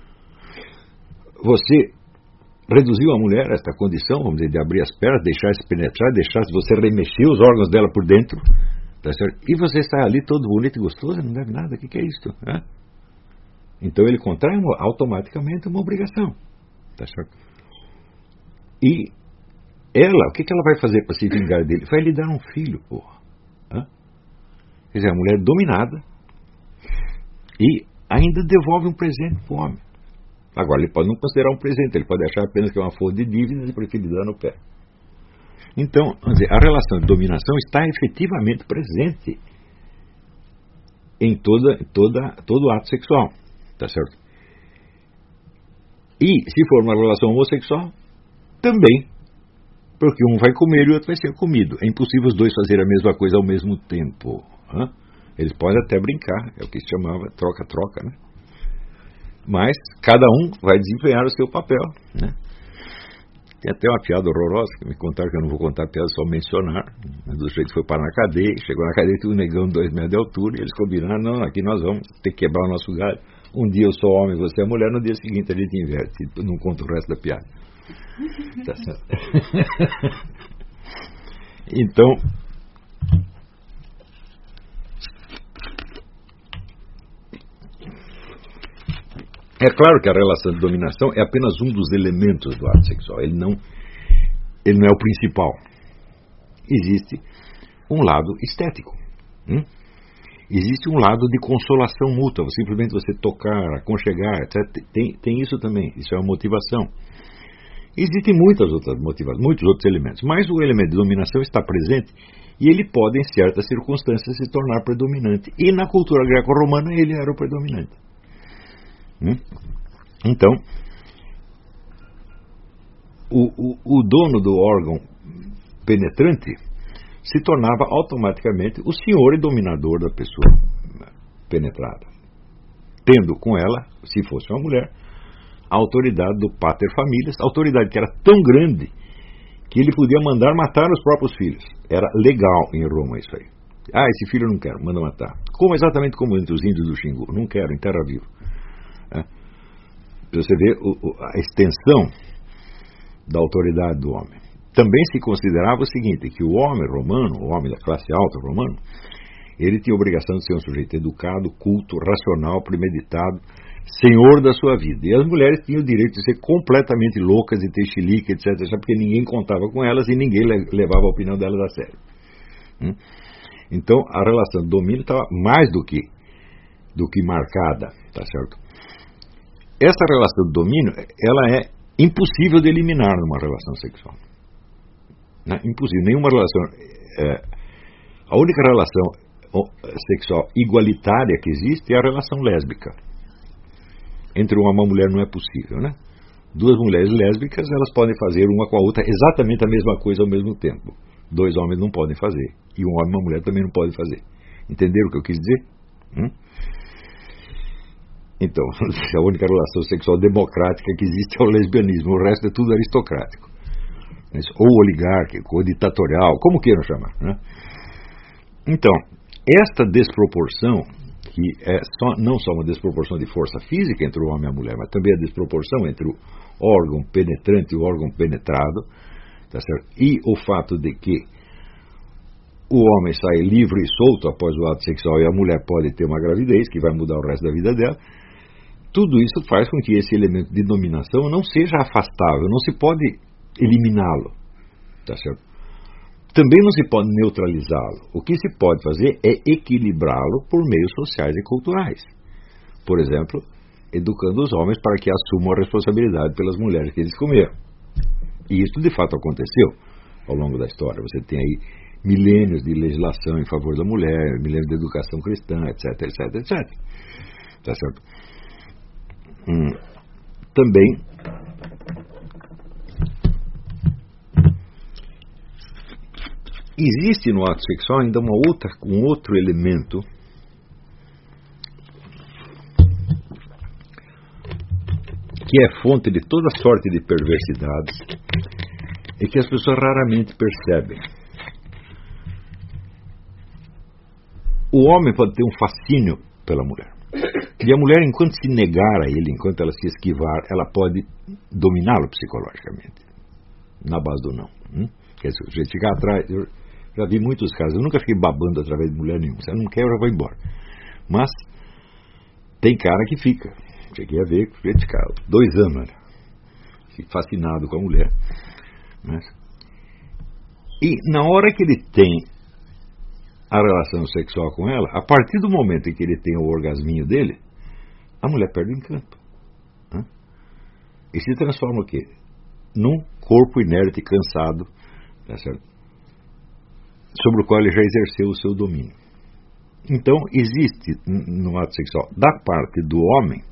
Você reduziu a mulher a esta condição, vamos dizer, de abrir as pernas, deixar-se penetrar, deixar-se você remexer os órgãos dela por dentro, tá certo? E você está ali todo bonito e gostoso, não deve nada, o que, que é isso? Né? Então ele contrai uma, automaticamente uma obrigação, tá certo? E ela, o que, que ela vai fazer para se vingar dele? Vai lhe dar um filho, porra. Hã? Quer dizer, a mulher dominada e ainda devolve um presente para o homem. Agora, ele pode não considerar um presente, ele pode achar apenas que é uma folha de dívidas e preferir dar no pé. Então, vamos dizer, a relação de dominação está efetivamente presente em toda, toda, todo ato sexual. Tá certo? E se for uma relação homossexual, também. Porque um vai comer e o outro vai ser comido. É impossível os dois fazerem a mesma coisa ao mesmo tempo. Hã? Eles podem até brincar, é o que se chamava troca-troca, né? Mas cada um vai desempenhar o seu papel, né? Tem até uma piada horrorosa que me contaram, que eu não vou contar a piada, só mencionar. Mas do jeito foi parar na cadeia, chegou na cadeia, tinha um negão de dois metros de altura, e eles combinaram, não, aqui nós vamos ter que quebrar o nosso galho. Um dia eu sou homem, você é mulher, no dia seguinte a gente inverte. Não conta o resto da piada. Tá certo? Então, é claro que a relação de dominação é apenas um dos elementos do ato sexual. Ele não, ele não é o principal. Existe um lado estético. Hum? Existe um lado de consolação mútua. Simplesmente você tocar, aconchegar, etcétera. Tem, tem isso também. Isso é uma motivação. Existem muitas outras motivações, muitos outros elementos. Mas o elemento de dominação está presente e ele pode, em certas circunstâncias, se tornar predominante. E na cultura greco-romana ele era o predominante. Hum? Então, o, o, o dono do órgão penetrante se tornava automaticamente o senhor e dominador da pessoa penetrada, tendo com ela, se fosse uma mulher, a autoridade do pater familias, autoridade que era tão grande que ele podia mandar matar os próprios filhos. Era legal em Roma isso aí. Ah, esse filho eu não quero, manda matar. Como exatamente como entre os índios do Xingu, não quero, enterra vivo. É. Você vê o, o, a extensão da autoridade do homem. Também se considerava o seguinte, que o homem romano, o homem da classe alta romano, ele tinha a obrigação de ser um sujeito educado, culto, racional, premeditado, senhor da sua vida. E as mulheres tinham o direito de ser completamente loucas, de ter chilique, etc, porque ninguém contava com elas e ninguém levava a opinião delas a sério. Hum? Então, a relação de domínio estava mais do que, do que marcada, tá certo? Essa relação de domínio, ela é impossível de eliminar numa relação sexual. Não, impossível. Nenhuma relação... É, a única relação sexual igualitária que existe é a relação lésbica. Entre um homem e uma mulher não é possível, né? Duas mulheres lésbicas, elas podem fazer uma com a outra exatamente a mesma coisa ao mesmo tempo. Dois homens não podem fazer. E um homem e uma mulher também não podem fazer. Entenderam o que eu quis dizer? Hum? Então, a única relação sexual democrática que existe é o lesbianismo. O resto é tudo aristocrático. Ou oligárquico, ou ditatorial, como queiram chamar, né? Então, esta desproporção, que é só, não só uma desproporção de força física entre o homem e a mulher, mas também a desproporção entre o órgão penetrante e o órgão penetrado, tá certo? E o fato de que o homem sai livre e solto após o ato sexual e a mulher pode ter uma gravidez que vai mudar o resto da vida dela, tudo isso faz com que esse elemento de dominação não seja afastável, não se pode eliminá-lo, tá certo? Também não se pode neutralizá-lo. O que se pode fazer é equilibrá-lo por meios sociais e culturais. Por exemplo, educando os homens para que assumam a responsabilidade pelas mulheres que eles comeram. E isso de fato aconteceu ao longo da história. Você tem aí milênios de legislação em favor da mulher, milênios de educação cristã, etc, etc, etc. Tá certo? Hum. Também existe no ato sexual ainda uma outra, um outro elemento que é fonte de toda sorte de perversidades e que as pessoas raramente percebem. O homem pode ter um fascínio pela mulher. E a mulher, enquanto se negar a ele, enquanto ela se esquivar, ela pode dominá-lo psicologicamente, na base do não. Hum? Quer dizer, a gente ficar atrás... Eu já vi muitos casos, eu nunca fiquei babando através de mulher nenhuma. Se ela não quer, eu já vou embora. Mas tem cara que fica. Cheguei a ver, ficar dois anos, né? Fascinado com a mulher. Mas... E na hora que ele tem a relação sexual com ela, a partir do momento em que ele tem o orgasminho dele, a mulher perde o encanto. Né? E se transforma o quê? Num corpo inerte, cansado, tá certo? Sobre o qual ele já exerceu o seu domínio. Então, existe no ato sexual, da parte do homem,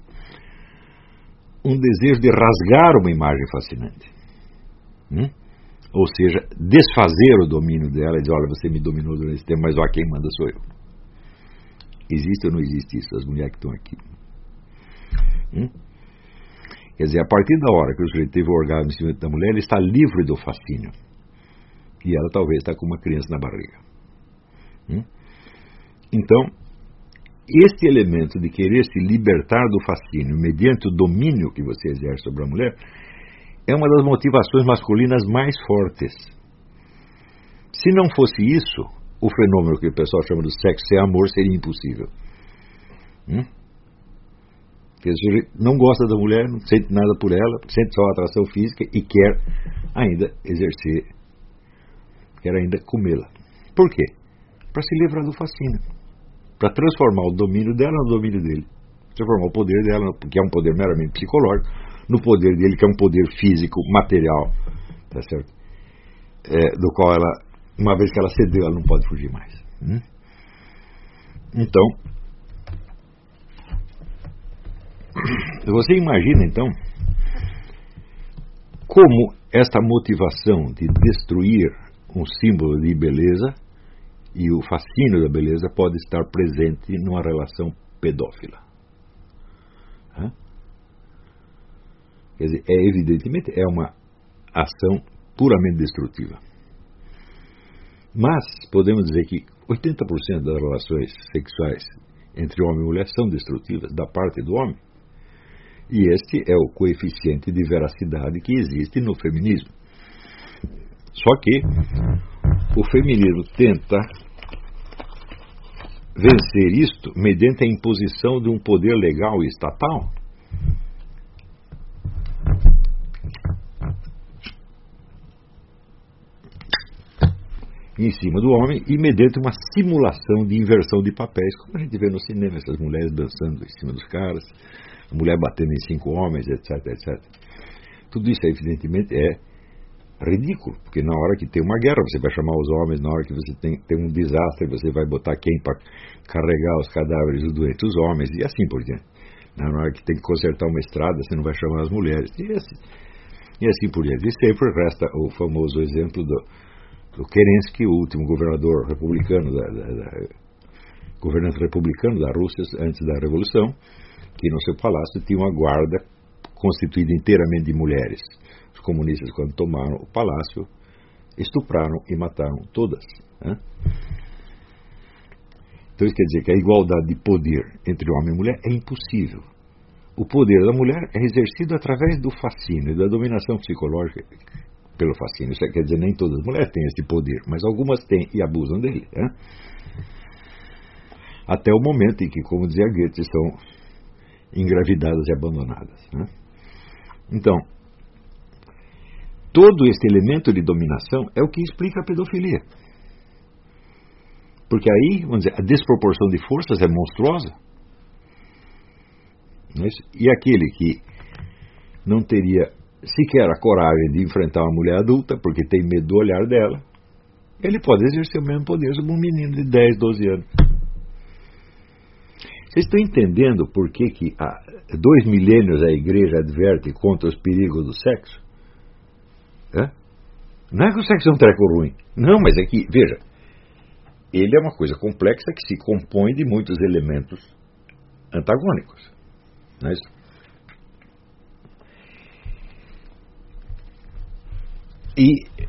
um desejo de rasgar uma imagem fascinante. Hum? Ou seja, desfazer o domínio dela e dizer, olha, você me dominou durante esse tempo, mas ó, quem manda sou eu. Existe ou não existe isso, as mulheres que estão aqui? Hum? Quer dizer, a partir da hora que o sujeito teve o orgasmo em cima da mulher, ele está livre do fascínio. E ela talvez está com uma criança na barriga. Hum? Então, este elemento de querer se libertar do fascínio mediante o domínio que você exerce sobre a mulher é uma das motivações masculinas mais fortes. Se não fosse isso, o fenômeno que o pessoal chama de sexo sem amor seria impossível. Hum? Porque ele não gosta da mulher, não sente nada por ela, sente só atração física e quer ainda exercer, quer ainda comê-la. Por quê? Para se livrar do fascínio. Para transformar o domínio dela no domínio dele. Transformar o poder dela, que é um poder meramente psicológico, no poder dele, que é um poder físico, material, tá certo? É, do qual ela, uma vez que ela cedeu, ela não pode fugir mais. Hum? Então, você imagina, então, como esta motivação de destruir um símbolo de beleza e o fascínio da beleza pode estar presente numa relação pedófila. Hã? Quer dizer, é evidentemente é uma ação puramente destrutiva. Mas podemos dizer que oitenta por cento das relações sexuais entre homem e mulher são destrutivas da parte do homem. E este é o coeficiente de veracidade que existe no feminismo. Só que o feminismo tenta vencer isto mediante a imposição de um poder legal e estatal em cima do homem e mediante uma simulação de inversão de papéis, como a gente vê no cinema, essas mulheres dançando em cima dos caras, a mulher batendo em cinco homens, etc, etcétera. Tudo isso, evidentemente, é ridículo, porque na hora que tem uma guerra, você vai chamar os homens, na hora que você tem, tem um desastre, você vai botar quem para carregar os cadáveres dos doentes? Os homens, e assim por diante. Na hora que tem que consertar uma estrada, você não vai chamar as mulheres, e assim, e assim por diante. E sempre resta o famoso exemplo do, do Kerensky, o último governador republicano da, da, da, governante republicano da Rússia antes da Revolução, que no seu palácio tinha uma guarda constituída inteiramente de mulheres. Os comunistas, quando tomaram o palácio, estupraram e mataram todas. Né? Então isso quer dizer que a igualdade de poder entre homem e mulher é impossível. O poder da mulher é exercido através do fascínio e da dominação psicológica pelo fascínio. Isso quer dizer, nem todas as mulheres têm esse poder, mas algumas têm e abusam dele. Né? Até o momento em que, como dizia Goethe, são engravidadas e abandonadas. Né? Então, todo esse elemento de dominação é o que explica a pedofilia. Porque aí, vamos dizer, a desproporção de forças é monstruosa. Não é isso? E aquele que não teria sequer a coragem de enfrentar uma mulher adulta, porque tem medo do olhar dela, ele pode exercer o mesmo poder sobre um menino de dez, doze anos. Vocês estão entendendo por que, que há dois milênios a igreja adverte contra os perigos do sexo? É? Não é que o sexo é um treco ruim. Não, mas é que, veja, ele é uma coisa complexa que se compõe de muitos elementos antagônicos. Não é isso? E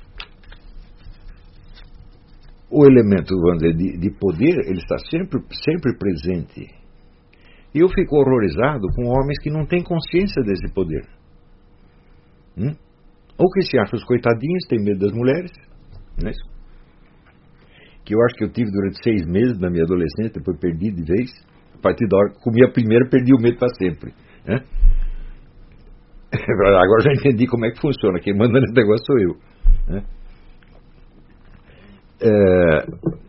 o elemento, vamos dizer, de, de poder, ele está sempre, sempre presente. E eu fico horrorizado com homens que não têm consciência desse poder. Hum? Ou que se acham os coitadinhos, têm medo das mulheres. Não é isso? Que eu acho que eu tive durante seis meses na minha adolescência, depois perdi de vez. A partir da hora que comi a primeira, perdi o medo para sempre. Né? Agora já entendi como é que funciona. Quem manda nesse negócio sou eu. Né? É...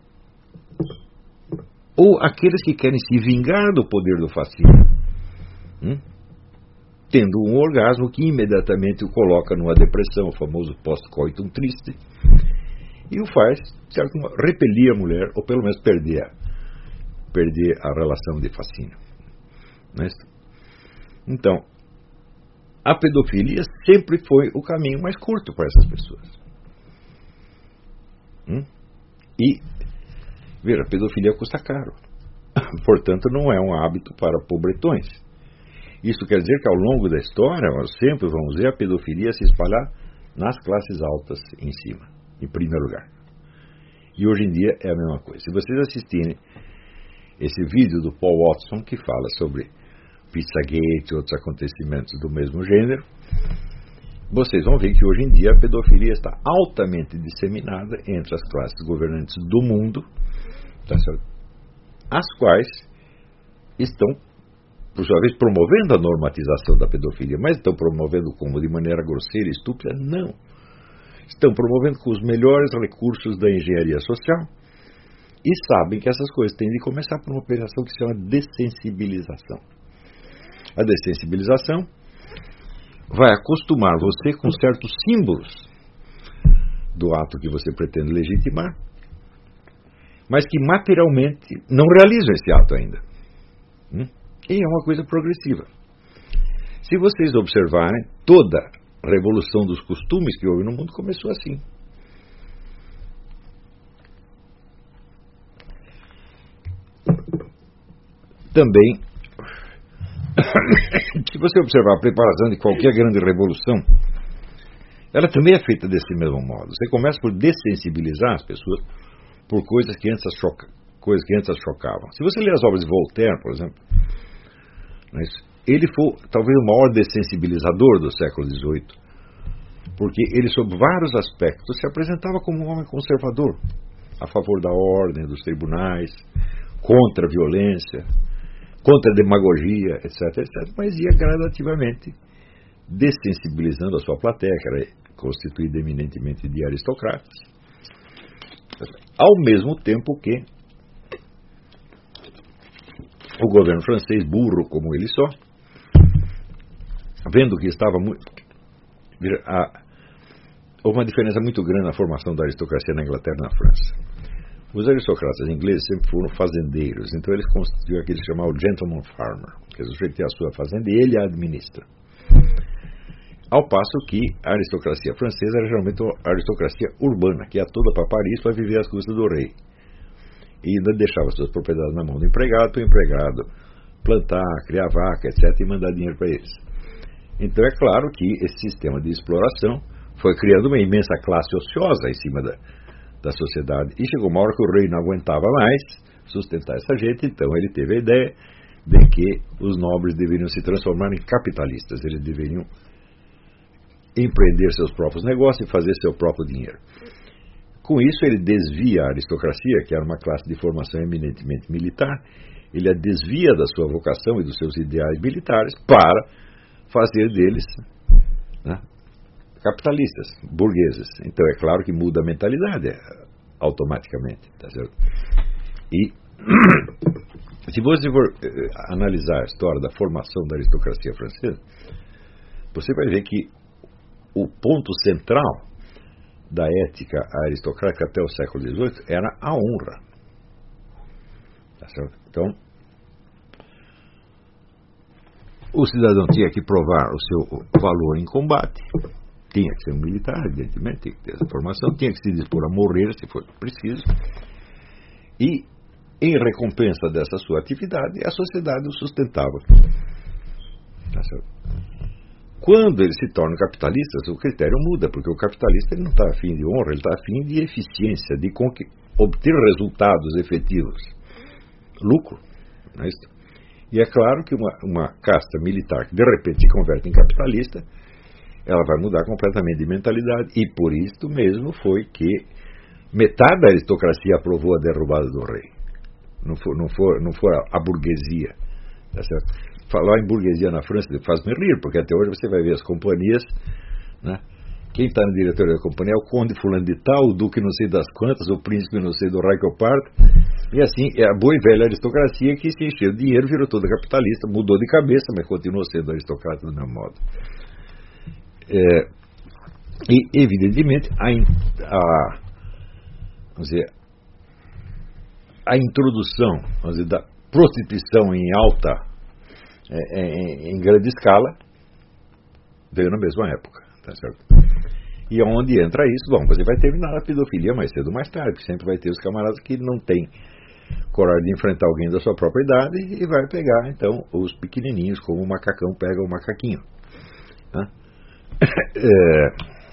Ou aqueles que querem se vingar do poder do fascínio, hum? tendo um orgasmo que imediatamente o coloca numa depressão, o famoso post-coitum triste, e o faz, de certo modo, repelir a mulher, ou pelo menos perder a, perder a relação de fascínio. Não é isso? Então, a pedofilia sempre foi o caminho mais curto para essas pessoas. Hum? E, veja, a pedofilia custa caro. Portanto, não é um hábito para pobretões. Isso quer dizer que ao longo da história, nós sempre vamos ver a pedofilia se espalhar nas classes altas em cima, em primeiro lugar. E hoje em dia é a mesma coisa. Se vocês assistirem esse vídeo do Paul Watson, que fala sobre Pizzagate e outros acontecimentos do mesmo gênero, vocês vão ver que hoje em dia a pedofilia está altamente disseminada entre as classes governantes do mundo, tá certo? As quais estão, por sua vez, promovendo a normatização da pedofilia. Mas estão promovendo como? De maneira grosseira e estúpida? Não. Estão promovendo com os melhores recursos da engenharia social e sabem que essas coisas têm de começar por uma operação que se chama dessensibilização. A dessensibilização vai acostumar você com certos símbolos do ato que você pretende legitimar, mas que materialmente não realizam esse ato ainda. Hum? E é uma coisa progressiva. Se vocês observarem, toda revolução dos costumes que houve no mundo começou assim. Também, se você observar a preparação de qualquer grande revolução, ela também é feita desse mesmo modo. Você começa por dessensibilizar as pessoas por coisas que antes as, choca, coisas que antes as chocavam. Se você ler as obras de Voltaire, por exemplo, ele foi talvez o maior dessensibilizador do século dezoito, porque ele, sob vários aspectos, se apresentava como um homem conservador, a favor da ordem, dos tribunais, contra a violência, contra a demagogia, etc, etcétera, mas ia gradativamente dessensibilizando a sua plateia, que era constituída eminentemente de aristocratas, ao mesmo tempo que o governo francês, burro como ele só, vendo que estava muito... A, houve uma diferença muito grande na formação da aristocracia na Inglaterra e na França. Os aristocratas ingleses sempre foram fazendeiros, então eles constituíam aquilo que se chamava o gentleman farmer, que é o sujeito tem a sua fazenda e ele a administra. Ao passo que a aristocracia francesa era geralmente a aristocracia urbana, que ia toda para Paris para viver às custas do rei. E ainda deixava suas propriedades na mão do empregado, para o empregado plantar, criar vaca, etcétera, e mandar dinheiro para eles. Então é claro que esse sistema de exploração foi criando uma imensa classe ociosa em cima da, da sociedade. E chegou uma hora que o rei não aguentava mais sustentar essa gente, então ele teve a ideia de que os nobres deveriam se transformar em capitalistas, eles deveriam empreender seus próprios negócios e fazer seu próprio dinheiro. Com isso ele desvia a aristocracia, que era uma classe de formação eminentemente militar, ele a desvia da sua vocação e dos seus ideais militares para fazer deles, né, capitalistas, burgueses. Então é claro que muda a mentalidade automaticamente, tá certo? E se você for eh, analisar a história da formação da aristocracia francesa, você vai ver que o ponto central da ética aristocrática até o século dezoito era a honra. Tá certo? Então, o cidadão tinha que provar o seu valor em combate, tinha que ser um militar, evidentemente, tinha que ter essa formação, tinha que se dispor a morrer se for preciso, e em recompensa dessa sua atividade, a sociedade o sustentava. Tá certo? Quando eles se tornam capitalistas, o critério muda, porque o capitalista ele não está afim de honra, ele está afim de eficiência, de obter resultados efetivos, lucro, não é isso? E é claro que uma, uma casta militar que de repente se converte em capitalista, ela vai mudar completamente de mentalidade, e por isso mesmo foi que metade da aristocracia aprovou a derrubada do rei. Não foi, não foi, não foi a, a burguesia, tá certo? Falar em burguesia na França faz-me rir, porque até hoje você vai ver as companhias, né? Quem está na diretoria da companhia é o conde fulano de tal, o duque não sei das quantas, o príncipe não sei do Raikopart, e assim, é a boa e velha aristocracia que se encheu de dinheiro, virou toda capitalista, mudou de cabeça, mas continuou sendo aristocrata do mesmo modo. É, e evidentemente a, a, vamos dizer, a introdução, vamos dizer, da prostituição em alta É, em, em grande escala veio na mesma época, tá certo? E onde entra isso, bom, você vai terminar a pedofilia mais cedo ou mais tarde, porque sempre vai ter os camaradas que não têm coragem de enfrentar alguém da sua própria idade e vai pegar, então, os pequenininhos, como o macacão pega o macaquinho, tá? é...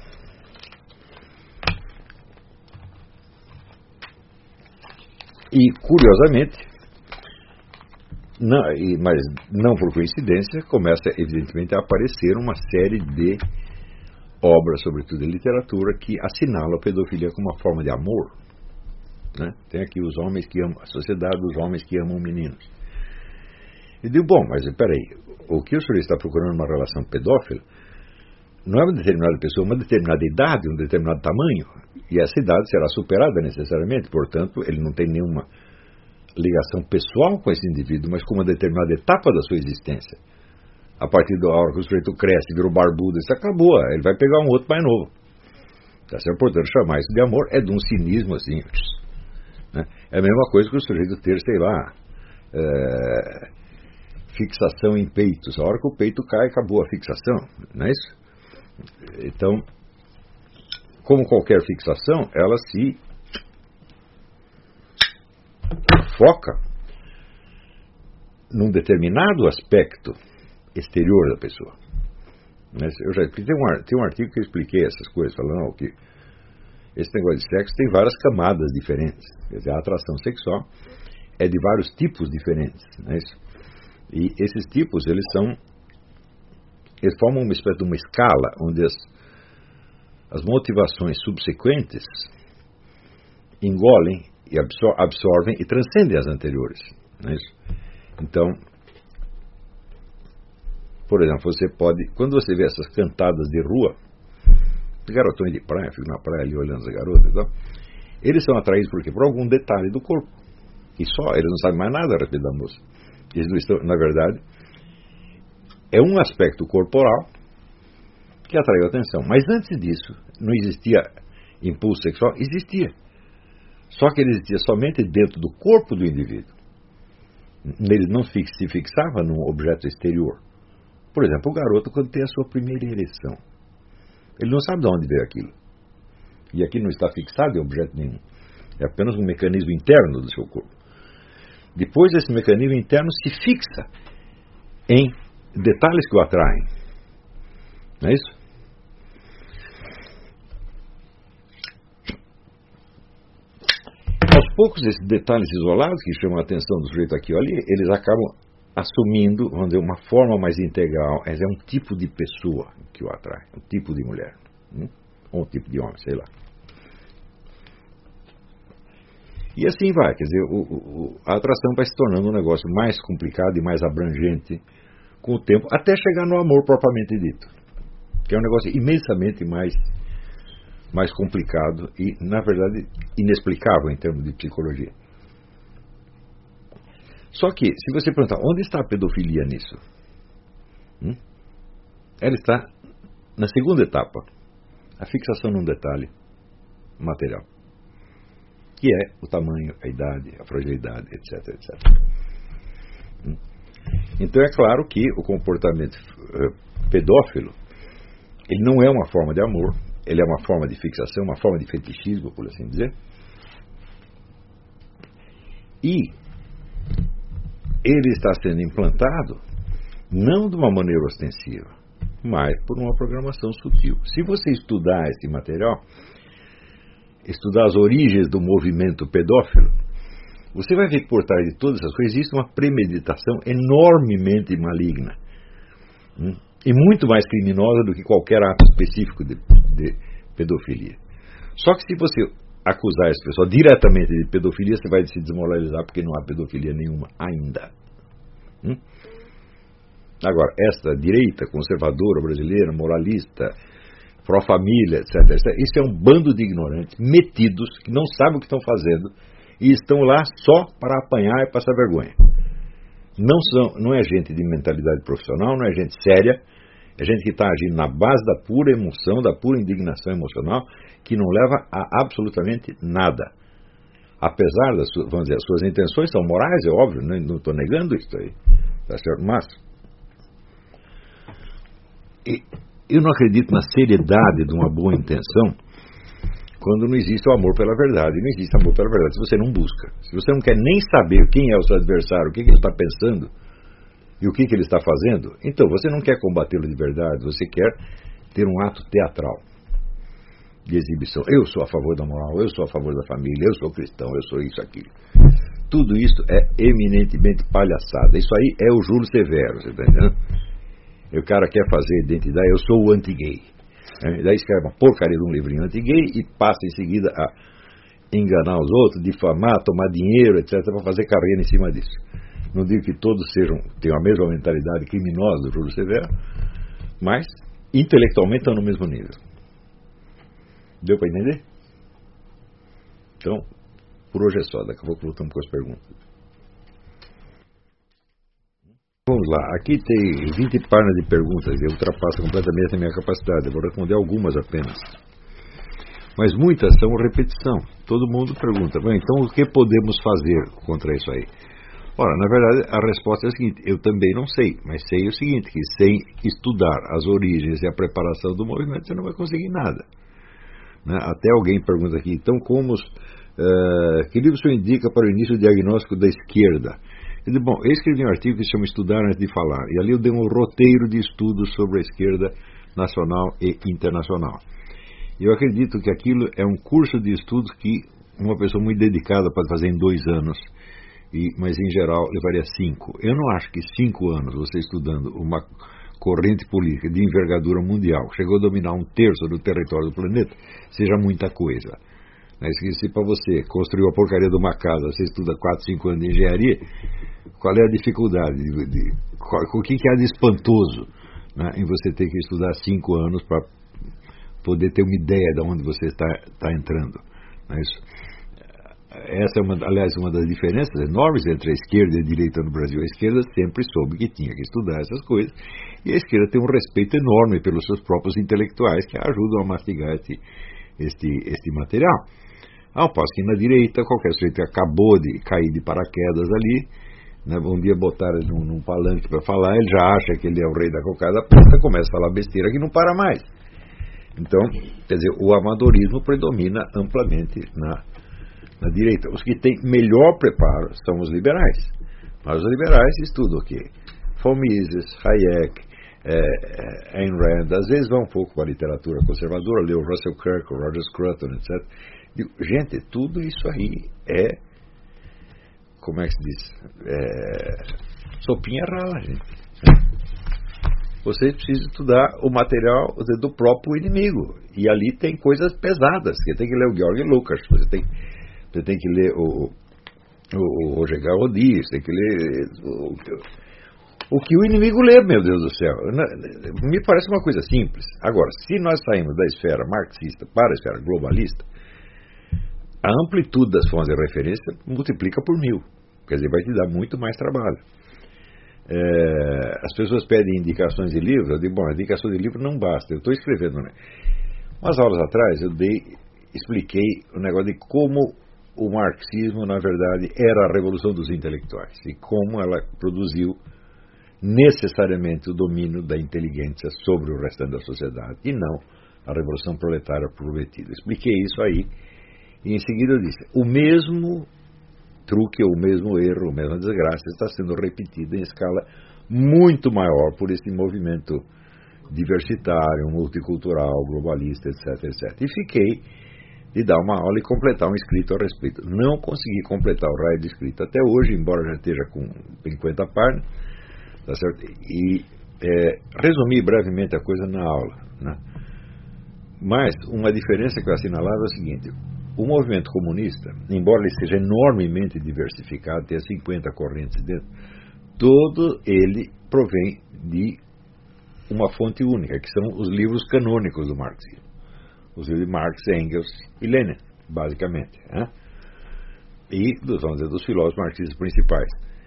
E, curiosamente, Não, mas não por coincidência, começa evidentemente a aparecer uma série de obras, sobretudo em literatura, que assinalam a pedofilia como uma forma de amor, né? Tem aqui os homens que amam, a sociedade dos homens que amam meninos. E digo, bom, mas peraí, o que o senhor está procurando numa relação pedófila não é uma determinada pessoa, uma determinada idade, um determinado tamanho, e essa idade será superada necessariamente, portanto, ele não tem nenhuma ligação pessoal com esse indivíduo, mas com uma determinada etapa da sua existência. A partir da hora que o sujeito cresce, virou barbudo, isso acabou, ele vai pegar um outro mais novo. Tá certo? Portanto, chamar isso de amor é de um cinismo assim, né? É a mesma coisa que o sujeito ter, sei lá, é, fixação em peitos. A hora que o peito cai, acabou a fixação, não é isso? Então, como qualquer fixação, ela se foca num determinado aspecto exterior da pessoa. Eu já tem um, tem um artigo que eu expliquei essas coisas, falando não, que esse negócio de sexo tem várias camadas diferentes. Quer dizer, a atração sexual é de vários tipos diferentes. Não é isso? E esses tipos, eles são eles formam uma espécie de uma escala onde as, as motivações subsequentes engolem e absor- absorvem e transcendem as anteriores. Não é isso? Então, por exemplo, você pode, quando você vê essas cantadas de rua, garotões de praia, fico na praia ali olhando as garotas e tal, eles são atraídos por quê? Por algum detalhe do corpo. E só, eles não sabem mais nada a respeito da moça. Eles não estão, na verdade, é um aspecto corporal que atraiu a atenção. Mas antes disso, não existia impulso sexual? Existia. Só que ele existia somente dentro do corpo do indivíduo. Ele não se fixava num objeto exterior. Por exemplo, o garoto, quando tem a sua primeira ereção, ele não sabe de onde veio aquilo. E aquilo não está fixado em objeto nenhum. É apenas um mecanismo interno do seu corpo. Depois, esse mecanismo interno se fixa em detalhes que o atraem. Não é isso? Aos poucos, esses detalhes isolados que chamam a atenção do sujeito aqui ou ali, eles acabam assumindo, vamos dizer, uma forma mais integral. É um tipo de pessoa que o atrai, um tipo de mulher, hein? Ou um tipo de homem, sei lá. E assim vai, quer dizer, o, o, a atração vai se tornando um negócio mais complicado e mais abrangente com o tempo, até chegar no amor propriamente dito, que é um negócio imensamente mais, mais complicado e, na verdade, inexplicável em termos de psicologia. Só que, se você perguntar, onde está a pedofilia nisso? Hum? Ela está na segunda etapa, a fixação num detalhe material, que é o tamanho, a idade, a fragilidade, etc, etcétera. Hum? Então é claro que o comportamento uh, pedófilo, ele não é uma forma de amor, ele é uma forma de fixação, uma forma de fetichismo, por assim dizer. E ele está sendo implantado não de uma maneira ostensiva, mas por uma programação sutil. Se você estudar esse material, estudar as origens do movimento pedófilo, você vai ver que por trás de todas essas coisas existe uma premeditação enormemente maligna, hum? e muito mais criminosa do que qualquer ato específico de, de pedofilia. Só que se você acusar esse pessoal diretamente de pedofilia, você vai se desmoralizar porque não há pedofilia nenhuma ainda. Hum? Agora, esta direita conservadora brasileira, moralista, pró-família, etc, etcétera, isso é um bando de ignorantes, metidos, que não sabem o que estão fazendo e estão lá só para apanhar e passar vergonha. Não, são, não é gente de mentalidade profissional, não é gente séria, é gente que está agindo na base da pura emoção, da pura indignação emocional, que não leva a absolutamente nada. Apesar das suas, vamos dizer, as suas intenções são morais, é óbvio, não estou negando isso aí, tá certo? Mas eu não acredito na seriedade de uma boa intenção quando não existe o amor pela verdade. Não existe amor pela verdade se você não busca. Se você não quer nem saber quem é o seu adversário, o que, que ele está pensando e o que, que ele está fazendo, então você não quer combatê-lo de verdade, você quer ter um ato teatral de exibição. Eu sou a favor da moral, eu sou a favor da família, eu sou cristão, eu sou isso, aquilo. Tudo isso é eminentemente palhaçada. Isso aí é o Júlio Severo, você está entendendo? E o cara quer fazer identidade, eu sou o anti-gay. É, daí escreve uma porcaria de um livrinho anti-gay e passa em seguida a enganar os outros, difamar, tomar dinheiro, etcétera, para fazer carreira em cima disso. Não digo que todos sejam, tenham a mesma mentalidade criminosa do Júlio Severo, mas intelectualmente estão no mesmo nível. Deu para entender? Então, por hoje é só. Daqui a pouco voltamos com as perguntas. Vamos lá. Aqui tem vinte páginas de perguntas. Eu ultrapasso completamente a minha capacidade. Eu vou responder algumas apenas. Mas muitas são repetição. Todo mundo pergunta. Bem, então o que podemos fazer contra isso aí? Ora, na verdade, a resposta é a seguinte: eu também não sei, mas sei o seguinte, que sem estudar as origens e a preparação do movimento, você não vai conseguir nada. Né? Até alguém pergunta aqui, então, como... Uh, que livro o senhor indica para o início do diagnóstico da esquerda? Eu digo, bom, eu escrevi um artigo que se chama Estudar Antes de Falar, e ali eu dei um roteiro de estudos sobre a esquerda nacional e internacional. Eu acredito que aquilo é um curso de estudos que uma pessoa muito dedicada pode fazer em dois anos, e, mas em geral levaria cinco. Eu não acho que cinco anos você estudando uma corrente política de envergadura mundial, que chegou a dominar um terço do território do planeta, seja muita coisa. Se para você construir a porcaria de uma casa, você estuda quatro, cinco anos de engenharia, qual é a dificuldade? De, de, qual, o que, que há de espantoso, né, em você ter que estudar cinco anos para poder ter uma ideia de onde você está, está entrando? Não é isso? Essa é, uma, aliás, uma das diferenças enormes entre a esquerda e a direita no Brasil. A esquerda sempre soube que tinha que estudar essas coisas, e a esquerda tem um respeito enorme pelos seus próprios intelectuais que ajudam a mastigar este, este, este material. Ao passo que na direita, qualquer sujeito que acabou de cair de paraquedas ali, né, um dia botaram ele num, num palanque para falar, ele já acha que ele é o rei da cocada preta, começa a falar besteira que não para mais. Então, quer dizer, o amadorismo predomina amplamente na, na direita. Os que têm melhor preparo são os liberais. Mas os liberais estudam o quê? Von Mises, Hayek, é, Ayn Rand, às vezes vão um pouco para a literatura conservadora, leu Russell Kirk, Roger Scruton, etcétera. Digo, gente, tudo isso aí é, como é que se diz? É, sopinha rala, gente. Você precisa estudar o material do próprio inimigo. E ali tem coisas pesadas. Você tem que ler o Georg Lukács, você tem, você tem que ler o, o, o Roger Garaudy, você tem que ler o, o que o inimigo lê, meu Deus do céu. Me parece uma coisa simples. Agora, se nós saímos da esfera marxista para a esfera globalista, a amplitude das fontes de referência multiplica por mil. Quer dizer, vai te dar muito mais trabalho. É, as pessoas pedem indicações de livros. Eu digo, bom, a indicação de livro não basta. Eu estou escrevendo, né? Umas aulas atrás eu dei, expliquei o negócio de como o marxismo, na verdade, era a revolução dos intelectuais e como ela produziu necessariamente o domínio da inteligência sobre o restante da sociedade e não a revolução proletária prometida. Expliquei isso aí. E em seguida eu disse, o mesmo truque, o mesmo erro, a mesma desgraça está sendo repetido em escala muito maior por esse movimento diversitário, multicultural, globalista, etc, etcétera. E fiquei de dar uma aula e completar um escrito a respeito. Não consegui completar o raio de escrito até hoje, embora já esteja com cinquenta páginas, tá certo? E é, resumi brevemente a coisa na aula, né? Mas uma diferença que eu assinalava é o seguinte: o movimento comunista, embora ele seja enormemente diversificado, tenha cinquenta correntes dentro, todo ele provém de uma fonte única, que são os livros canônicos do marxismo. Os livros de Marx, Engels e Lenin, basicamente. Né? E, vamos dizer, dos filósofos marxistas principais.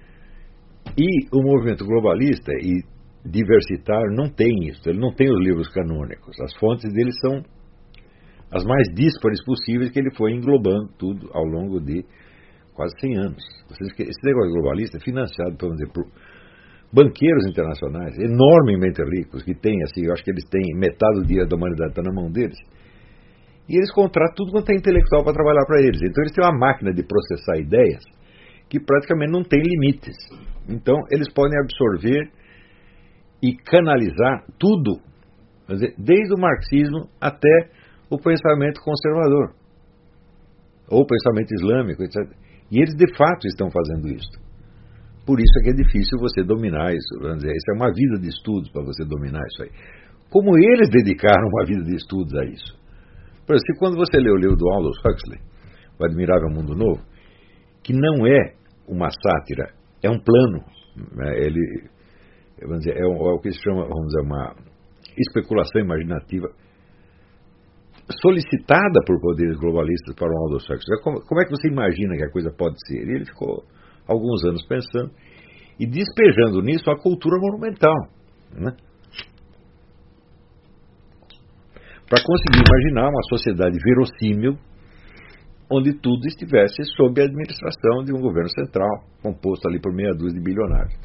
E o movimento globalista e diversitário não tem isso, ele não tem os livros canônicos. As fontes dele são as mais díspares possíveis, que ele foi englobando tudo ao longo de quase cem anos. Esse negócio globalista é financiado, vamos dizer, por banqueiros internacionais enormemente ricos, que têm, assim, eu acho que eles têm metade do dinheiro da humanidade está na mão deles, e eles contratam tudo quanto é intelectual para trabalhar para eles. Então eles têm uma máquina de processar ideias que praticamente não tem limites. Então eles podem absorver e canalizar tudo, dizer, desde o marxismo até o pensamento conservador, ou o pensamento islâmico, etcétera. E eles de fato estão fazendo isso. Por isso é que é difícil você dominar isso. Vamos dizer, isso é uma vida de estudos para você dominar isso aí. Como eles dedicaram uma vida de estudos a isso. Por exemplo, quando você lê o livro do Aldous Huxley, O Admirável Mundo Novo, que não é uma sátira, é um plano, né? Ele, vamos dizer, é, um, é o que se chama, vamos dizer, uma especulação imaginativa solicitada por poderes globalistas para o Aldous Huxley. Como, como é que você imagina que a coisa pode ser? E ele ficou alguns anos pensando e despejando nisso a cultura monumental, né? Para conseguir imaginar uma sociedade verossímil onde tudo estivesse sob a administração de um governo central, composto ali por meia dúzia de bilionários.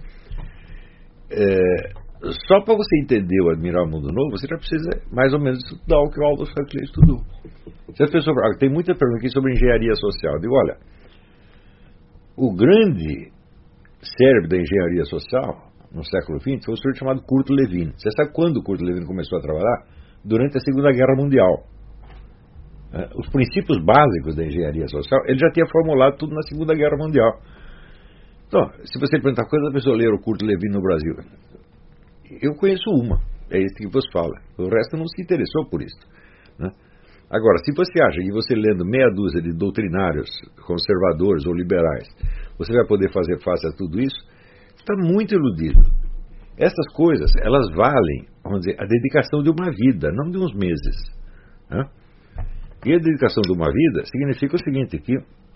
É, só para você entender o Admirar o Mundo Novo, você já precisa mais ou menos estudar o que o Aldous Huxley estudou. Se as pessoas, tem muita pergunta aqui sobre engenharia social. Eu digo, olha, o grande cérebro da engenharia social no século vinte foi o senhor chamado Kurt Lewin. Você sabe quando o Kurt Lewin começou a trabalhar? Durante a Segunda Guerra Mundial. Os princípios básicos da engenharia social, ele já tinha formulado tudo na Segunda Guerra Mundial. Então, se você perguntar quantas pessoas leram o Kurt Lewin no Brasil, eu conheço uma, é esse que você fala. O resto não se interessou por isso, né? Agora, se você acha que você lendo meia dúzia de doutrinários conservadores ou liberais, você vai poder fazer face a tudo isso, está muito iludido. Essas coisas, elas valem, vamos dizer, a dedicação de uma vida, não de uns meses, né? E a dedicação de uma vida significa o seguinte, que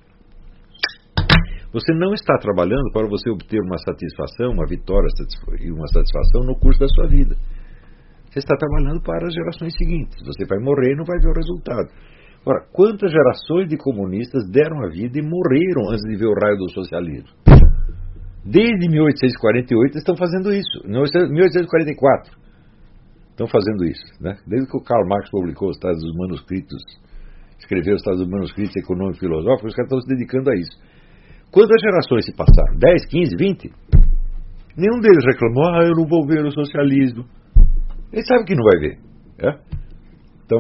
você não está trabalhando para você obter uma satisfação, uma vitória e uma satisfação no curso da sua vida. Você está trabalhando para as gerações seguintes. Você vai morrer e não vai ver o resultado. Agora, quantas gerações de comunistas deram a vida e morreram antes de ver o raio do socialismo? Desde mil oitocentos e quarenta e oito estão fazendo isso. mil oitocentos e quarenta e quatro estão fazendo isso, né? Desde que o Karl Marx publicou os Estados dos Manuscritos, escreveu os Estados dos Manuscritos Econômicos e Filosóficos, os caras estão se dedicando a isso. Quantas gerações se passaram? dez, quinze, vinte? Nenhum deles reclamou, ah, eu não vou ver o socialismo. Ele sabe que não vai ver. É? Então,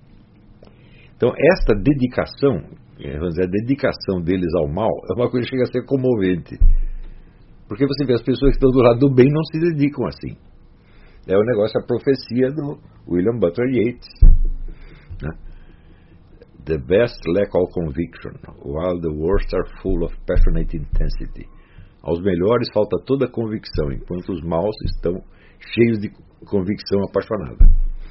então, esta dedicação, vamos dizer, a dedicação deles ao mal, é uma coisa que chega a ser comovente. Porque você vê, as pessoas que estão do lado do bem não se dedicam assim. É o negócio, a profecia do William Butler Yeats, né? The best lack all conviction, while the worst are full of passionate intensity. Aos melhores falta toda a convicção, enquanto os maus estão cheios de convicção apaixonada.